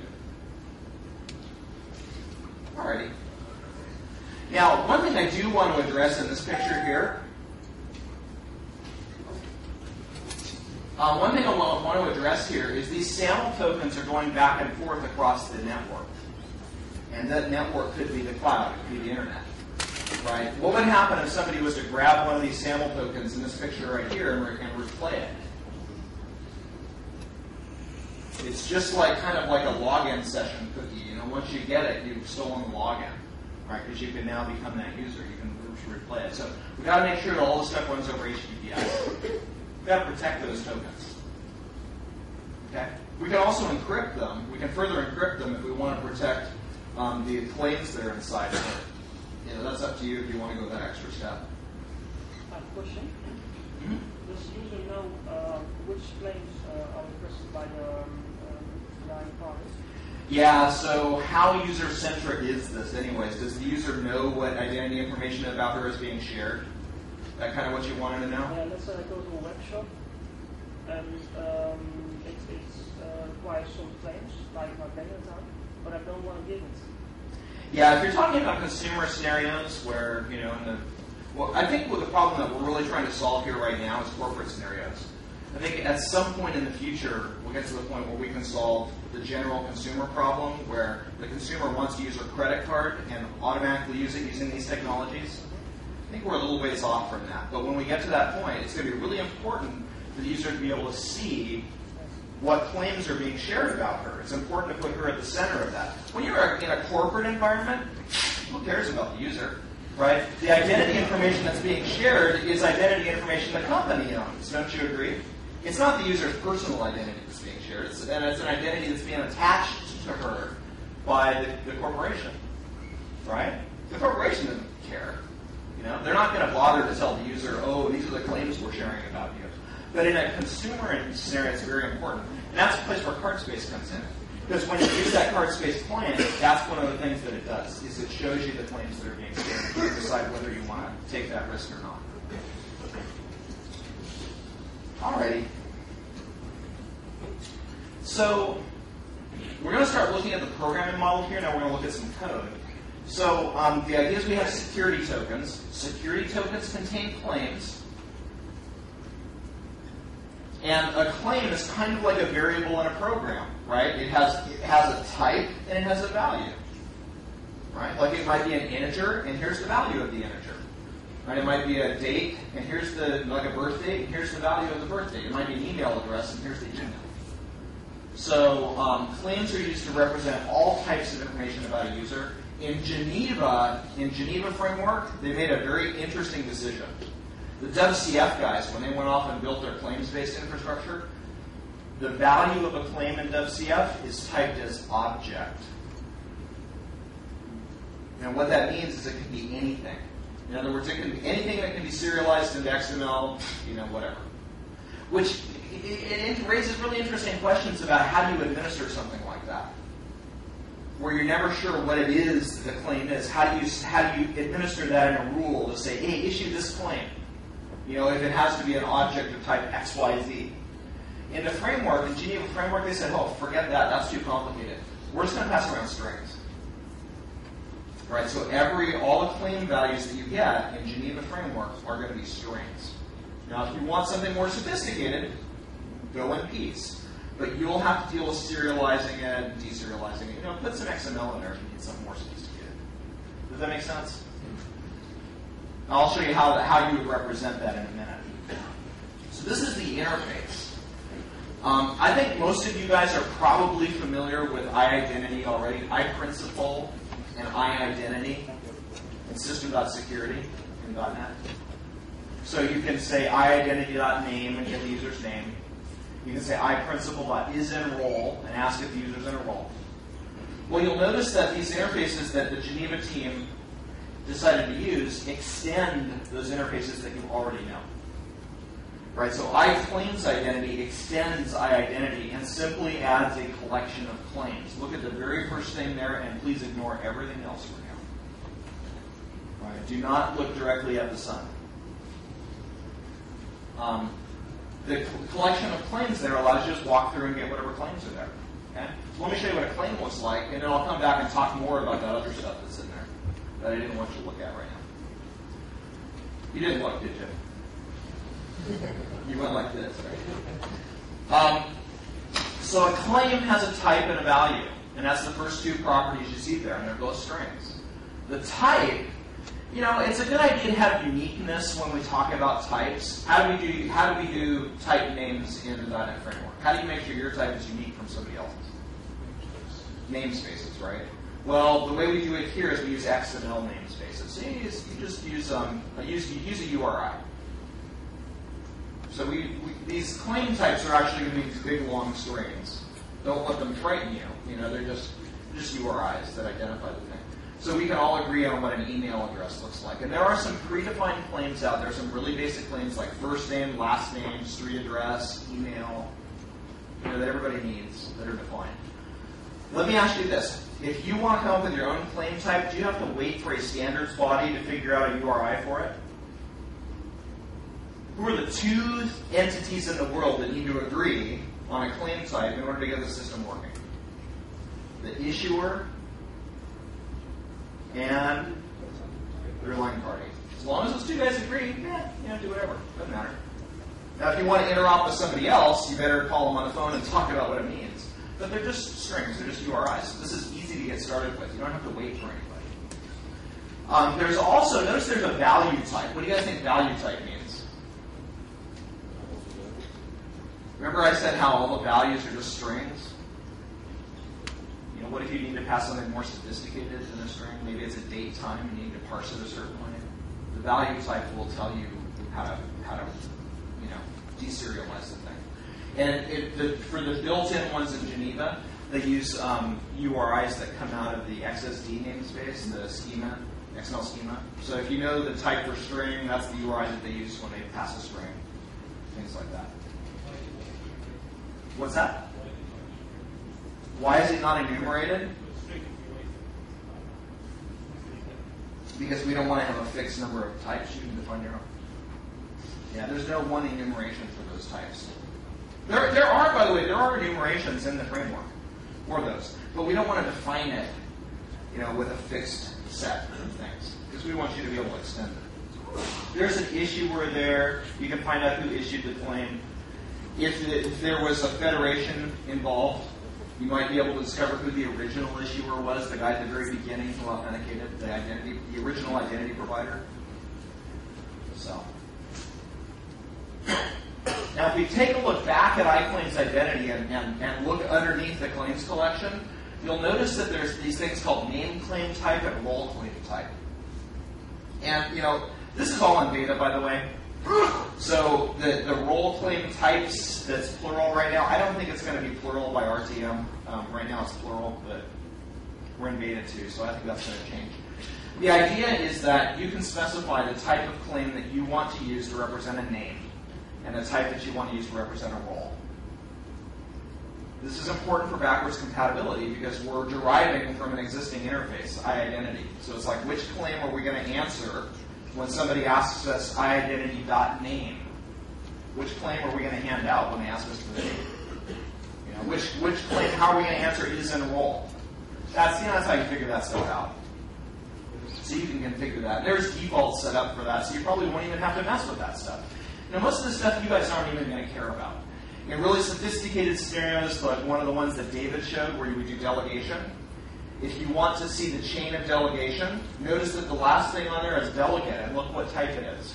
to. Alrighty. Now, one thing I do want to address in this picture here. Uh, one thing I want, want to address here is these SAML tokens are going back and forth across the network. And that network could be the cloud, it could be the internet. Right? What would happen if somebody was to grab one of these SAML tokens in this picture right here and, re- and replay it? It's just like kind of like a login session cookie. You know, once you get it, you've stolen the login. Right? Because you can now become that user. You can replay it. So we've got to make sure that all the stuff runs over H T T P S. We've got to protect those tokens. Okay? We can also encrypt them. We can further encrypt them if we want to protect um, the claims that are inside of it. You know, that's up to you if you want to go that extra step. I have a question. Mm-hmm. Does the user know uh, which claims uh, are requested by the um, um, line parties? Yeah, so how user-centric is this anyways? Does the user know what identity information about her is being shared? That kind of what you wanted to know? Yeah, let's say I go to a web shop and um, it, it uh, requires some claims, like my bank account, but I don't want to give it. Yeah, if you're talking about consumer scenarios where, you know, in the, well, I think what the problem that we're really trying to solve here right now is corporate scenarios. I think at some point in the future, we'll get to the point where we can solve the general consumer problem where the consumer wants to use their credit card and automatically use it using these technologies. I think we're a little ways off from that. But when we get to that point, it's going to be really important for the user to be able to see what claims are being shared about her. It's important to put her at the center of that. When you're in a corporate environment, who cares about the user, right? The identity information that's being shared is identity information the company owns. Don't you agree? It's not the user's personal identity that's being shared, it's, and it's an identity that's being attached to her by the, the corporation, right? The corporation doesn't care. You know, they're not going to bother to tell the user, oh, these are the claims we're sharing about you. But in a consumer scenario, it's very important. And that's the place where CardSpace comes in. Because when you use that CardSpace client, that's one of the things that it does, is it shows you the claims that are being shared. You decide whether you want to take that risk or not. Alrighty. So we're going to start looking at the programming model here. Now we're going to look at some code. So um, the idea is we have security tokens. Security tokens contain claims. And a claim is kind of like a variable in a program, right? It has it has a type and it has a value, right? Like it might be an integer, and here's the value of the integer, right? It might be a date, and here's the like a birth date, and here's the value of the birth date. It might be an email address, and here's the email. So um, claims are used to represent all types of information about a user. In Geneva, in Geneva framework, they made a very interesting decision. The W C F guys, when they went off and built their claims-based infrastructure, the value of a claim in W C F is typed as object. And what that means is it can be anything. In other words, it can be anything that can be serialized into X M L, you know, whatever. Which it, it raises really interesting questions about how do you administer something like that, where you're never sure what it is the claim is. How do you how do you administer that in a rule to say, hey, issue this claim? You know, if it has to be an object of type X Y Z. In the framework, in Geneva framework, they said, oh, forget that. That's too complicated. We're just going to pass around strings. Right? So every all the claim values that you get in Geneva framework are going to be strings. Now, if you want something more sophisticated, go in peace. But you'll have to deal with serializing it, deserializing it. You know, put some X M L in there if you need something more sophisticated. Does that make sense? I'll show you how, how you would represent that in a minute. So this is the interface. Um, I think most of you guys are probably familiar with iIdentity already, iPrincipal and iIdentity and system.security in .NET. So you can say iIdentity.name and get the user's name. You can say iPrincipal.isEnroll and ask if the user's enrolled. Well, you'll notice that these interfaces that the Geneva team decided to use extend those interfaces that you already know. Right? So iClaimsIdentity extends iIdentity and simply adds a collection of claims. Look at the very first thing there, and please ignore everything else for now. Right? Do not look directly at the sun. Um, the collection of claims there allows you to just walk through and get whatever claims are there. Okay? So let me show you what a claim looks like, and then I'll come back and talk more about that other stuff that's in there that I didn't want you to look at right now. You didn't look, did you? You went like this, right? Um, so a claim has a type and a value, and that's the first two properties you see there, and they're both strings. The type, you know, it's a good idea to have uniqueness when we talk about types. How do we do how do we do type names in the .NET framework? How do you make sure your type is unique from somebody else's? Namespaces, right? Well, the way we do it here is we use X M L namespaces. So you, use, you just use um use you use a U R I. So we, we these claim types are actually going to be these big long strings. Don't let them frighten you. You know, they're just just U R Is that identify the thing. So we can all agree on what an email address looks like. And there are some predefined claims out there, some really basic claims like first name, last name, street address, email, you know, that everybody needs that are defined. Let me ask you this. If you want to come up with your own claim type, do you have to wait for a standards body to figure out a U R I for it? Who are the two entities in the world that need to agree on a claim type in order to get the system working? The issuer and the relying party. As long as those two guys agree, yeah, you know, do whatever. Doesn't matter. Now, if you want to interop with somebody else, you better call them on the phone and talk about what it means. But they're just strings. They're just U R Is. So this is easy to get started with. You don't have to wait for anybody. Um, there's also, notice there's a value type. What do you guys think value type means? Remember I said how all the values are just strings? You know, what if you need to pass something more sophisticated than a string? Maybe it's a date time and you need to parse it a certain way. The value type will tell you how to, how to you know, deserialize the thing. And it, the, for the built-in ones in Geneva, they use um, U R Is that come out of the X S D namespace, the schema, X M L schema. So if you know the type for string, that's the U R I that they use when they pass a string. Things like that. What's that? Why is it not enumerated? Because we don't want to have a fixed number of types. You can define your own. Yeah, there's no one enumeration for those types. There, there are, by the way, there are enumerations in the framework for those, but we don't want to define it, you know, with a fixed set of things because we want you to be able to extend it. There's an issuer there. You can find out who issued the claim. If, the, if there was a federation involved, you might be able to discover who the original issuer was, the guy at the very beginning who authenticated the identity, the original identity provider. So. Now, if we take a look back at iClaimsIdentity and, and, and look underneath the claims collection, you'll notice that there's these things called name claim type and role claim type. And, you know, this is all in beta, by the way. So the, the role claim types that's plural right now, I don't think it's going to be plural by R T M. Um, right now it's plural, but we're in beta too, so I think that's going to change. The idea is that you can specify the type of claim that you want to use to represent a name and the type that you want to use to represent a role. This is important for backwards compatibility because we're deriving from an existing interface, iIdentity. So it's like, which claim are we going to answer when somebody asks us iIdentity.name? Which claim are we going to hand out when they ask us for the name? You know, which which claim, how are we going to answer is enroll? That's, you know, that's how you figure that stuff out. So you can configure that. There's defaults set up for that, so you probably won't even have to mess with that stuff. You know, most of the stuff you guys aren't even going to care about. In really sophisticated scenarios, like one of the ones that David showed, where you would do delegation, if you want to see the chain of delegation, notice that the last thing on there is delegate, and look what type it is.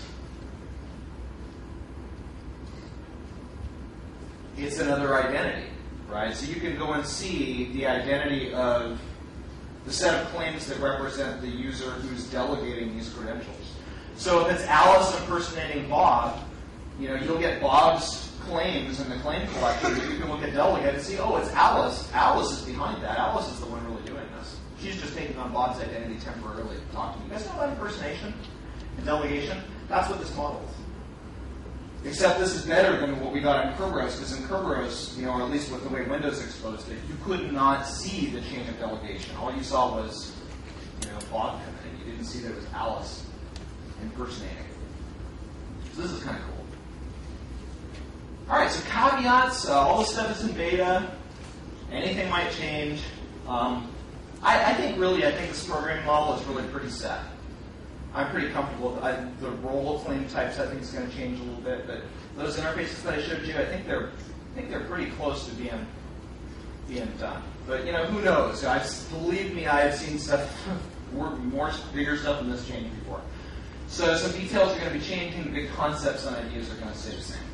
It's another identity, right? So you can go and see the identity of the set of claims that represent the user who's delegating these credentials. So if it's Alice impersonating Bob, you know, you'll get Bob's claims in the claim collection. You can look at delegate and see, oh, it's Alice. Alice is behind that. Alice is the one really doing this. She's just taking on Bob's identity temporarily to talk to you. You guys know about impersonation and delegation? That's what this model is. Except this is better than what we got in Kerberos, because in Kerberos, you know, or at least with the way Windows exposed it, you could not see the chain of delegation. All you saw was, you know, Bob coming in. You didn't see that it was Alice impersonating. So this is kind of cool. All right, so caveats. Uh, all this stuff is in beta. Anything might change. Um, I, I think really, I think this programming model is really pretty set. I'm pretty comfortable with I, the role claim types. I think is going to change a little bit, but those interfaces that I showed you, I think they're, I think they're pretty close to being being done. But you know, who knows? I believe me, I have seen stuff, more, more bigger stuff than this change before. So some details are going to be changing. The big concepts and ideas are going to stay the same.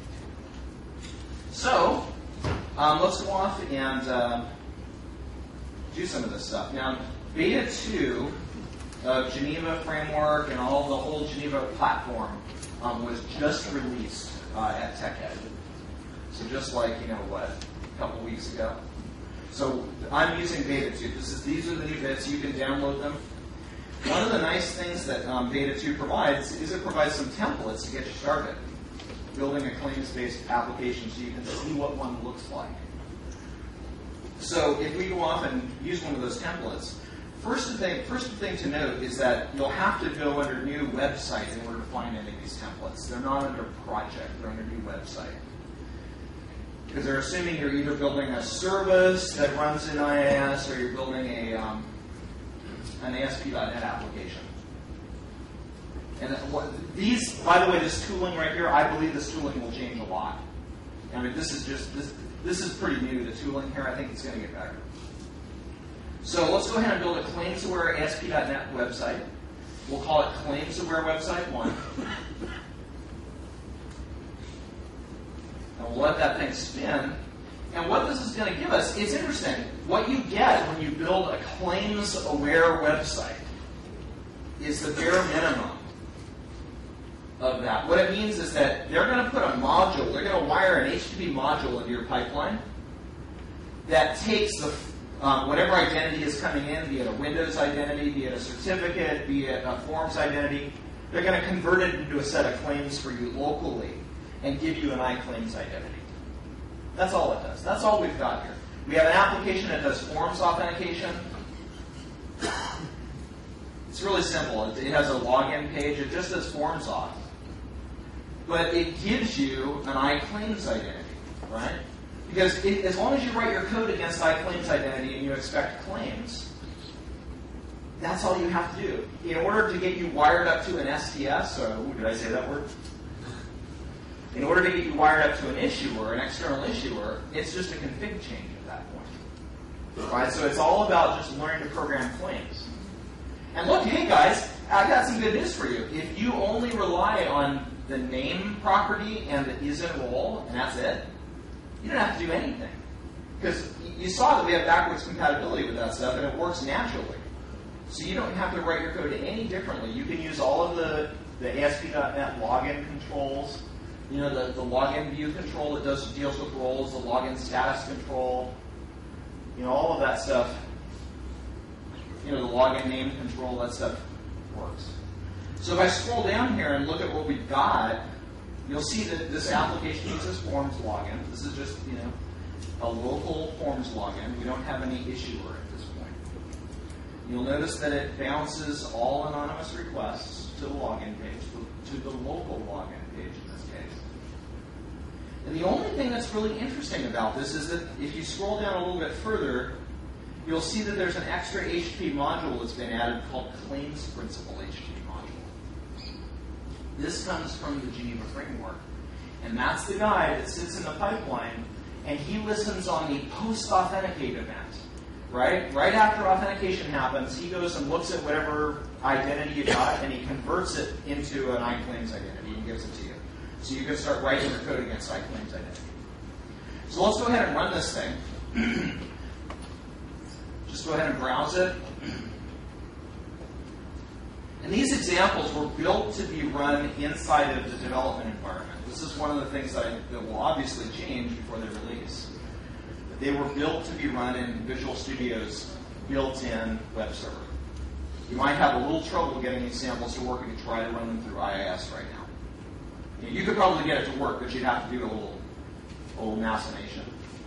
So um, let's go off and uh, do some of this stuff. Now, beta two. Of Geneva framework and all the whole Geneva platform um, was just released uh, at TechEd. So just like, you know, what, a couple weeks ago. So I'm using beta two. This is, these are the new bits. You can download them. One of the nice things that um, beta two provides is it provides some templates to get you started building a claims-based application so you can see what one looks like. So if we go off and use one of those templates, First thing, first thing to note is that you'll have to go under New Website in order to find any of these templates. They're not under Project, they're under New Website. Because they're assuming you're either building a service that runs in I I S or you're building a um, an A S P dot net application. And what, these, by the way, this tooling right here, I believe this tooling will change a lot. I mean, this is just, this, this is pretty new, the tooling here. I think it's going to get better. So let's go ahead and build a claims-aware A S P dot net website. We'll call it claims-aware website one. And we'll let that thing spin. And what this is going to give us, it's interesting. What you get when you build a claims-aware website is the bare minimum of that. What it means is that they're going to put a module, they're going to wire an H T T P module into your pipeline that takes the Um, whatever identity is coming in, be it a Windows identity, be it a certificate, be it a Forms identity, they're going to convert it into a set of claims for you locally and give you an iClaims identity. That's all it does. That's all we've got here. We have an application that does Forms authentication. It's really simple. It, it has a login page. It just does Forms auth. But it gives you an iClaims identity, right? Because it, as long as you write your code against iClaims identity and you expect claims, that's all you have to do. In order to get you wired up to an S T S, or ooh, did I say that word? In order to get you wired up to an issuer, an external issuer, it's just a config change at that point. Right? So it's all about just learning to program claims. And look, hey guys, I got some good news for you. If you only rely on the name property and the is enroll, and that's it, you don't have to do anything. Because you saw that we have backwards compatibility with that stuff, and it works naturally. So you don't have to write your code any differently. You can use all of the, the A S P dot net login controls, you know, the, the login view control that does deals with roles, the login status control, you know, all of that stuff. You know, the login name control, that stuff works. So if I scroll down here and look at what we've got, you'll see that this application uses Forms login. This is just, you know, a local Forms login. We don't have any issuer at this point. You'll notice that it bounces all anonymous requests to the login page, to the local login page in this case. And the only thing that's really interesting about this is that if you scroll down a little bit further, you'll see that there's an extra H T T P module that's been added called Claims Principal H T T P module. This comes from the Geneva framework. And that's the guy that sits in the pipeline, and he listens on the post-authenticate event. right? Right after authentication happens, he goes and looks at whatever identity you got, and he converts it into an iClaims identity and gives it to you. So you can start writing your code against iClaims identity. So let's go ahead and run this thing. Just go ahead and browse it. And these examples were built to be run inside of the development environment. This is one of the things that, I, that will obviously change before they release. They were built to be run in Visual Studio's built-in web server. You might have a little trouble getting these samples to work if you try to run them through I I S right now. You could probably get it to work, but you'd have to do a little, a little machination.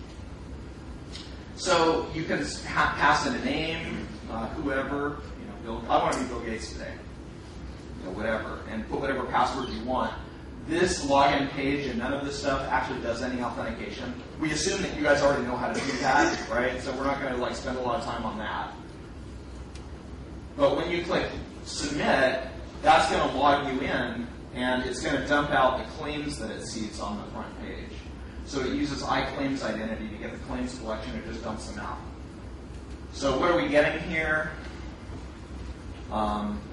So you can ha pass in a name, uh, whoever, you know, Bill, I want to be Bill Gates today, you know, whatever, and put whatever password you want. This login page and none of this stuff actually does any authentication. We assume that you guys already know how to do that, right? So we're not going to like spend a lot of time on that. But when you click submit, that's going to log you in, and it's going to dump out the claims that it sees on the front page. So it uses iClaims identity to get the claims collection. It just dumps them out. So what are we getting here? Um,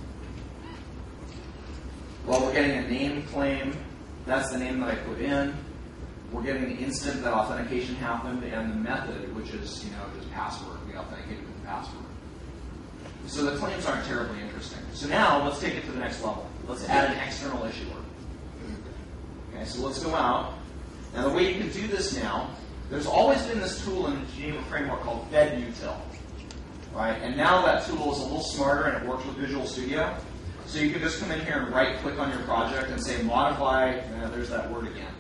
well, we're getting a name claim. That's the name that I put in. We're getting the instant that authentication happened, and the method, which is, you know, just password. We authenticated with the password. So the claims aren't terribly interesting. So now let's take it to the next level. Let's add an external issuer. Okay, so let's go out. Now the way you can do this now, there's always been this tool in the Geneva framework called FedUtil. Right? And now that tool is a little smarter and it works with Visual Studio. So you can just come in here and right click on your project and say modify, uh, there's that word again.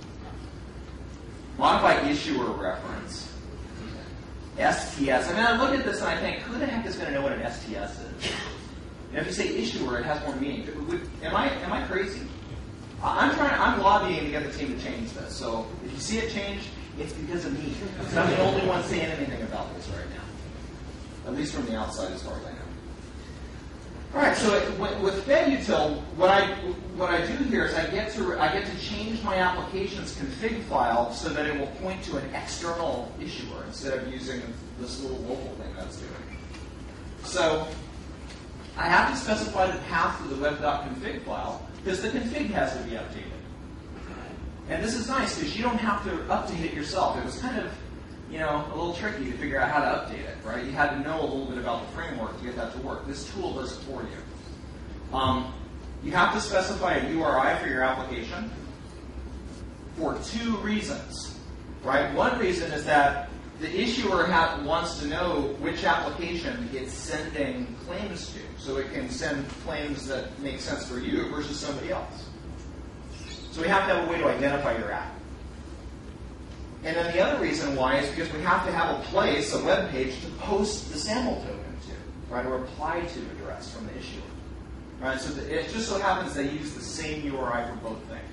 Modify issuer reference. S T S. I mean, I look at this and I think, who the heck is going to know what an S T S is? And if you say issuer, it has more meaning. Am I am I crazy? I'm trying. I'm lobbying to get the team to change this. So if you see it change, it's because of me. Because I'm the only one saying anything about this right now, at least from the outside, as far as I know. All right. So it, with FedUtil, what I what I do here is I get to I get to change my application's config file so that it will point to an external issuer instead of using this little local thing that's doing. So I have to specify the path to the web.config file because the config has to be updated. And this is nice because you don't have to update it yourself. It was kind of, you know, a little tricky to figure out how to update it, right? You had to know a little bit about the framework to get that to work. This tool does it for you. Um, you have to specify a U R I for your application for two reasons, right? One reason is that the issuer ha wants to know which application it's sending claims to, so it can send claims that make sense for you versus somebody else. So we have to have a way to identify your app. And then the other reason why is because we have to have a place, a web page, to post the SAML token to, right, or apply to address from the issuer. Right, so the, it just so happens they use the same U R I for both things.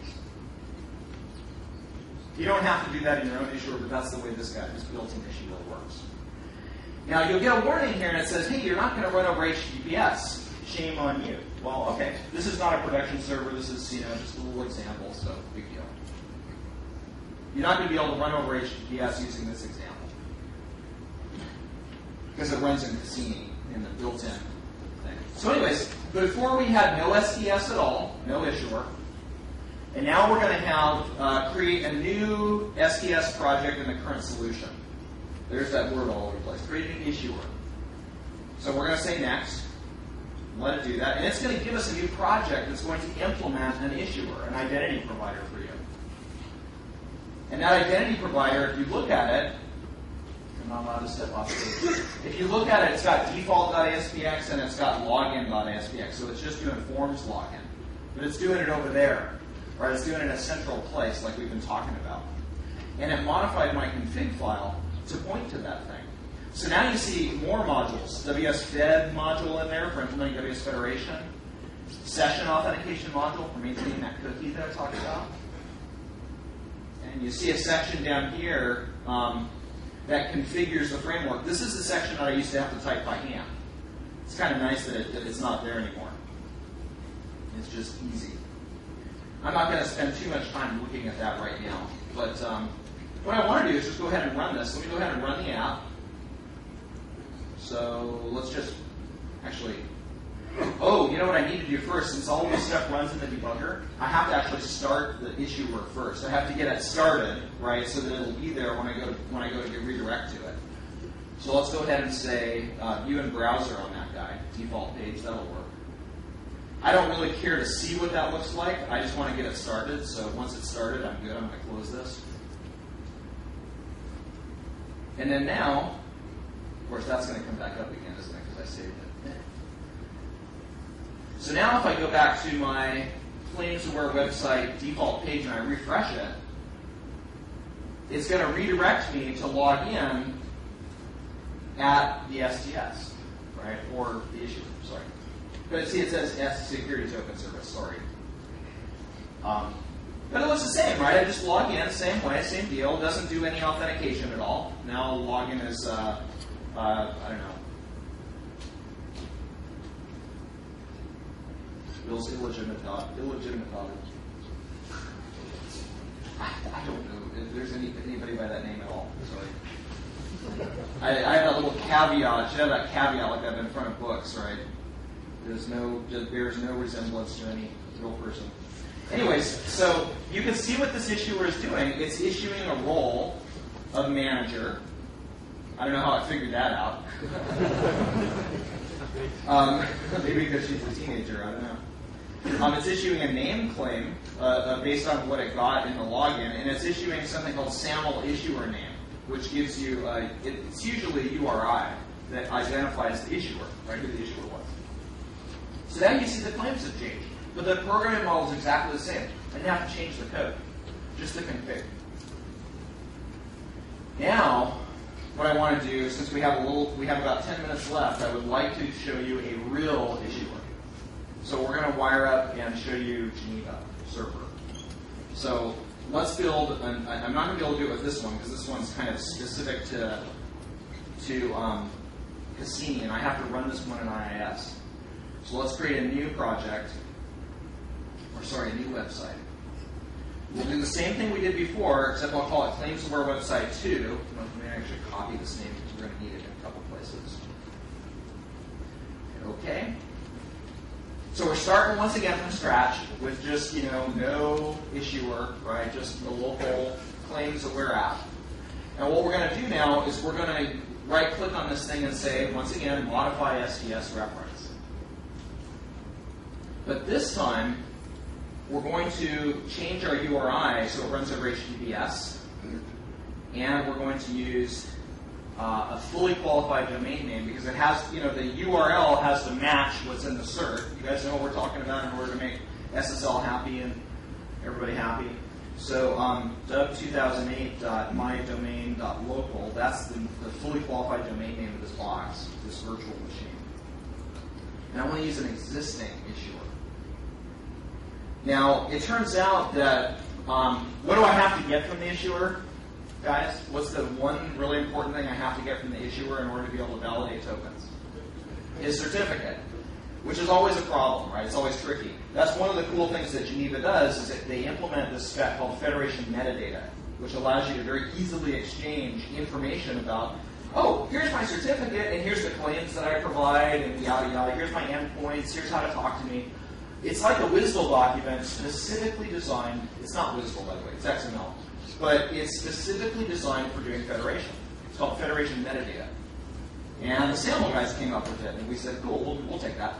You don't have to do that in your own issuer, but that's the way this guy, this built-in issuer works. Now you'll get a warning here and it says, hey, you're not going to run over H T T P S. Shame on you. Well, okay, this is not a production server. This is, you know, just a little example, so big deal. You're not going to be able to run over H T T P S using this example because it runs in Cassini in the built-in thing. So anyways, before we had no S T S at all, no issuer, and now we're going to have uh, create a new S T S project in the current solution. There's that word all over the place. Create an issuer. So we're going to say next. Let it do that. And it's going to give us a new project that's going to implement an issuer, an identity provider for you. And that identity provider, if you look at it, I'm not allowed to step off stage. If you look at it, it's got default.aspx and it's got login.aspx. So it's just doing forms login. But it's doing it over there. Right? It's doing it in a central place like we've been talking about. And it modified my config file to point to that thing. So now you see more modules. W S Fed module in there for implementing W S Federation. Session authentication module for maintaining that cookie that I talked about. And you see a section down here um, that configures the framework. This is the section that I used to have to type by hand. It's kind of nice that, it, that it's not there anymore. It's just easy. I'm not going to spend too much time looking at that right now. But um, what I want to do is just go ahead and run this. Let me go ahead and run the app. So let's just actually, oh, you know what I need to do first? Since all of this stuff runs in the debugger, I have to actually start the issuer first. I have to get it started, right, so that it'll be there when I go to, when I go to get redirect to it. So let's go ahead and say uh, view in browser on that guy, default page, that'll work. I don't really care to see what that looks like. I just want to get it started. So once it's started, I'm good. I'm going to close this. And then now, of course, that's going to come back up again, isn't it, because I saved it. So now if I go back to my Claimsaware website default page and I refresh it, it's going to redirect me to log in at the S T S, right, or the issuer, sorry. But see, it says S Security Token Service, sorry. Um, but it looks the same, right? I just log in, same way, same deal. Doesn't do any authentication at all. Now login is, uh, uh, I don't know. Bill's illegitimate daughter. Illegitimate daughter. I, I don't know if there's any, anybody by that name at all. Sorry. I, I have that little caveat. Should have that caveat like that in front of books, right? There's no, it bears no resemblance to any real person. Anyways, so you can see what this issuer is doing. It's issuing a role of manager. I don't know how I figured that out. um, maybe because she's a teenager. I don't know. Um, it's issuing a name claim uh, uh, based on what it got in the login, and it's issuing something called SAML issuer name, which gives you, uh, it's usually a U R I that identifies the issuer, right, who the issuer was. So now you see the claims have changed, but the programming model is exactly the same. I didn't have to change the code, just the config. Now, what I want to do, since we have a little, we have about ten minutes left, I would like to show you a real issuer. So we're going to wire up and show you Geneva server. So let's build, an, I'm not going to be able to do it with this one because this one's kind of specific to, to um, Cassini, and I have to run this one in I I S. So let's create a new project, or sorry, a new website. We'll do the same thing we did before, except I'll call it Claimsaware Website two. Let me actually copy this name because we're going to need it in a couple places. Okay. So we're starting once again from scratch with just, you know, no issuer, right? Just the local Claimsaware app. And what we're going to do now is we're going to right-click on this thing and say, once again, modify S T S reference. But this time, we're going to change our U R I so it runs over H T T P S. And we're going to use uh, a fully qualified domain name because it has, you know, the U R L has to match what's in the cert. You guys know what we're talking about in order to make S S L happy and everybody happy. So um, dub two thousand eight dot my domain dot local, that's the, the fully qualified domain name of this box, this virtual machine. And I want to use an existing issuer. Now, it turns out that, um, what do I have to get from the issuer, guys? What's the one really important thing I have to get from the issuer in order to be able to validate tokens? His certificate, which is always a problem, right? It's always tricky. That's one of the cool things that Geneva does, is that they implement this spec called Federation Metadata, which allows you to very easily exchange information about, oh, here's my certificate, and here's the claims that I provide, and yada yada, here's my endpoints, here's how to talk to me. It's like a WSDL document specifically designed, it's not WSDL by the way, it's X M L, but it's specifically designed for doing federation. It's called Federation Metadata. And the SAML guys came up with it, and we said, cool, we'll, we'll take that.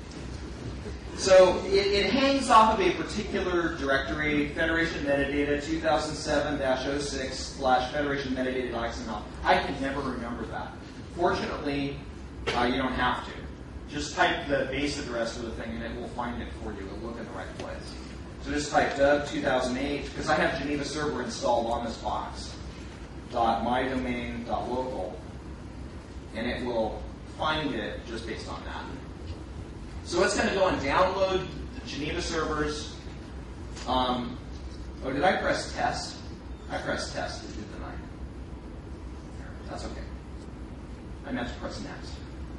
So it, it hangs off of a particular directory, Federation Metadata two thousand seven dash oh six slash Federation Metadata.xml. I can never remember that. Fortunately, uh, you don't have to. Just type the base address for the thing and it will find it for you. It'll look in the right place. So just type dub two thousand eight, because I have Geneva Server installed on this box, dot my domain dot local, and it will find it just based on that. So it's going to go and download the Geneva servers. Um, oh, did I press test? I pressed test, didn't I? That's okay. I meant to press next.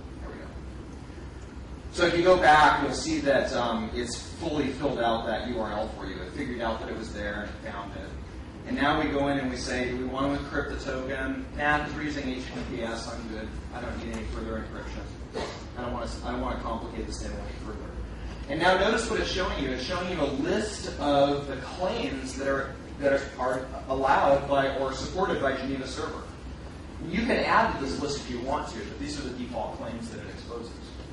So if you go back, you'll see that um, it's fully filled out that U R L for you. It figured out that it was there and it found it. And now we go in and we say, do we want to encrypt the token? Nah, because we're using H T T P S, I'm good. I don't need any further encryption. I don't want to, I don't want to complicate this demo any further. And now notice what it's showing you. It's showing you a list of the claims that are that are, are allowed by or supported by Geneva Server. You can add to this list if you want to, but these are the default claims that it exposes.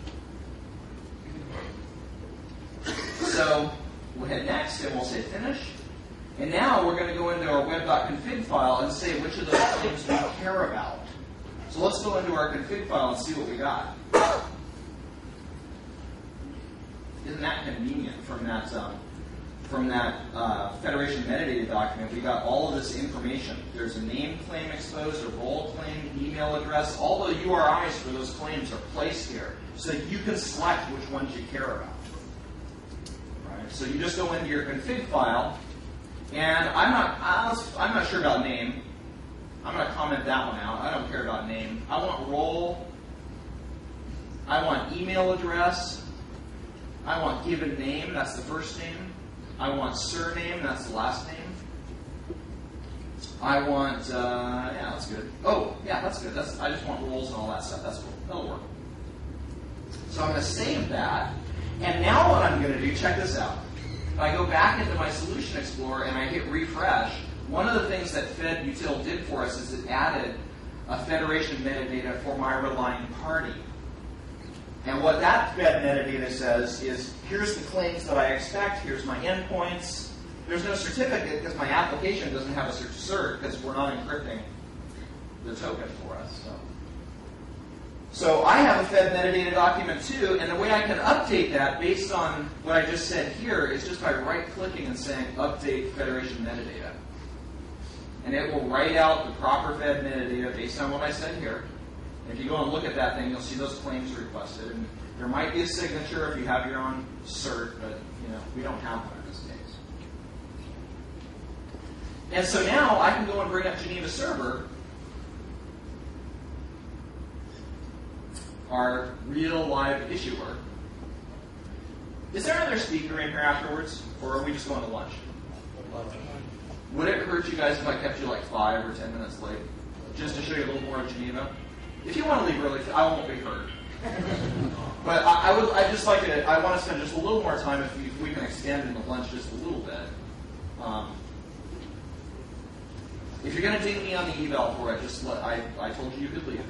So we'll hit next and we'll say finish. And now we're going to go into our web.config file and say which of those claims we care about. So let's go into our config file and see what we got. Isn't that convenient from that um, from that uh, Federation metadata document? We got all of this information. There's a name claim exposed, a role claim, email address. All the U R Is for those claims are placed here so that you can select which ones you care about. Right? So you just go into your config file, and I'm not I'm not sure about name. I'm going to comment that one out. I don't care about name. I want role. I want email address. I want given name, that's the first name. I want surname, that's the last name. I want, uh, yeah, that's good. Oh, yeah, that's good. That's, I just want roles and all that stuff. That's cool. That'll work. So I'm going to save that. And now what I'm going to do, check this out. If I go back into my Solution Explorer and I hit refresh, one of the things that FedUtil did for us is it added a Federation metadata for my relying party. And what that Fed metadata says is, here's the claims that I expect, here's my endpoints. There's no certificate because my application doesn't have a cert because we're not encrypting the token for us. So. so I have a Fed metadata document too, and the way I can update that based on what I just said here is just by right-clicking and saying Update Federation Metadata. And it will write out the proper Fed metadata based on what I said here. If you go and look at that thing, you'll see those claims requested. And there might be a signature if you have your own cert, but you know we don't have one in this case. And so now I can go and bring up Geneva Server, our real live issuer. Is there another speaker in here afterwards, or are we just going to lunch? Would it hurt you guys if I kept you like five or ten minutes late, just to show you a little more of Geneva? If you want to leave early, I won't be hurt. But I, I would, I just like to, I want to spend just a little more time if we, if we can extend in the lunch just a little bit. Um, if you're going to ding me on the eval for it, just let, I, I told you you could leave.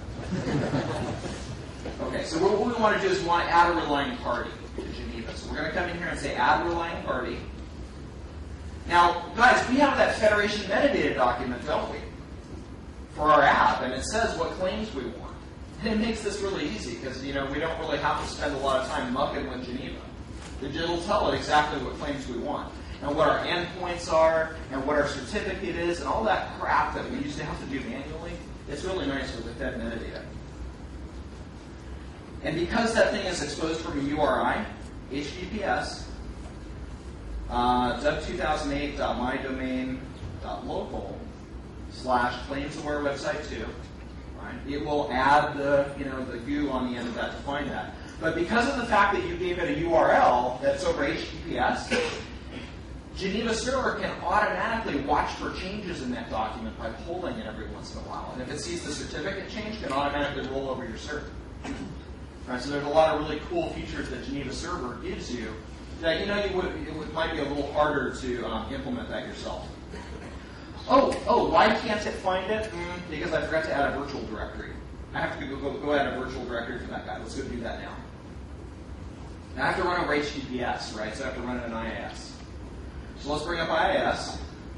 Okay, so what we want to do is we want to add a relying party to Geneva. So we're going to come in here and say add relying party. Now, guys, we have that Federation metadata document, don't we? For our app, and it says what claims we want. And it makes this really easy because you know we don't really have to spend a lot of time mucking with Geneva. It'll tell it exactly what claims we want and what our endpoints are and what our certificate is and all that crap that we used to have to do manually. It's really nice with the Fed metadata. And because that thing is exposed from a U R I, H T T P S, uh, dev two thousand eight dot my domain dot local slash claims aware website two, right? It will add the you know the G U on the end of that to find that. But because of the fact that you gave it a U R L that's over H T T P S, Geneva Server can automatically watch for changes in that document by polling it every once in a while. And if it sees the certificate change, it can automatically roll over your cert. Right, so there's a lot of really cool features that Geneva Server gives you that you know you would, it would, might be a little harder to um, implement that yourself. Oh, oh, why can't it find it? Mm, because I forgot to add a virtual directory. I have to go, go, go add a virtual directory for that guy. Let's go do that now. Now I have to run over H T T P S, right? So I have to run an I I S. So let's bring up I I S.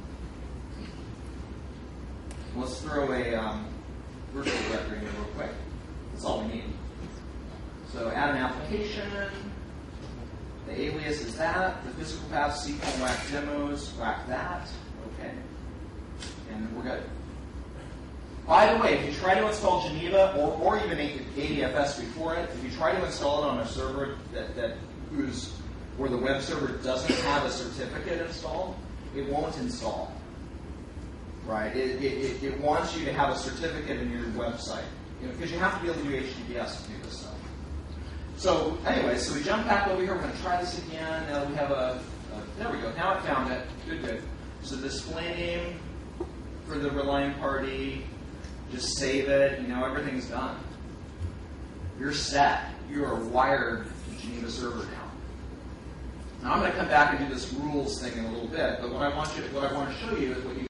Let's throw a um, virtual directory in real quick. That's all we need. So add an application. The alias is that. The physical path, C Q L, whack demos, whack that. Okay. And we're good. By the way, if you try to install Geneva or, or even A D F S before it, if you try to install it on a server that, that who's, where the web server doesn't have a certificate installed, it won't install. Right? It, it, it wants you to have a certificate in your website. You know, because you have to be able to do H T T P S to do this stuff. So anyway, so we jump back over here. We're going to try this again. Now we have a, a, there we go. Now it found it. Good, good. There's a display name for the relying party. Just save it. You know, everything's done. You're set. You are wired to Geneva Server now. Now I'm going to come back and do this rules thing in a little bit, but what I want you, what I want to show you is what you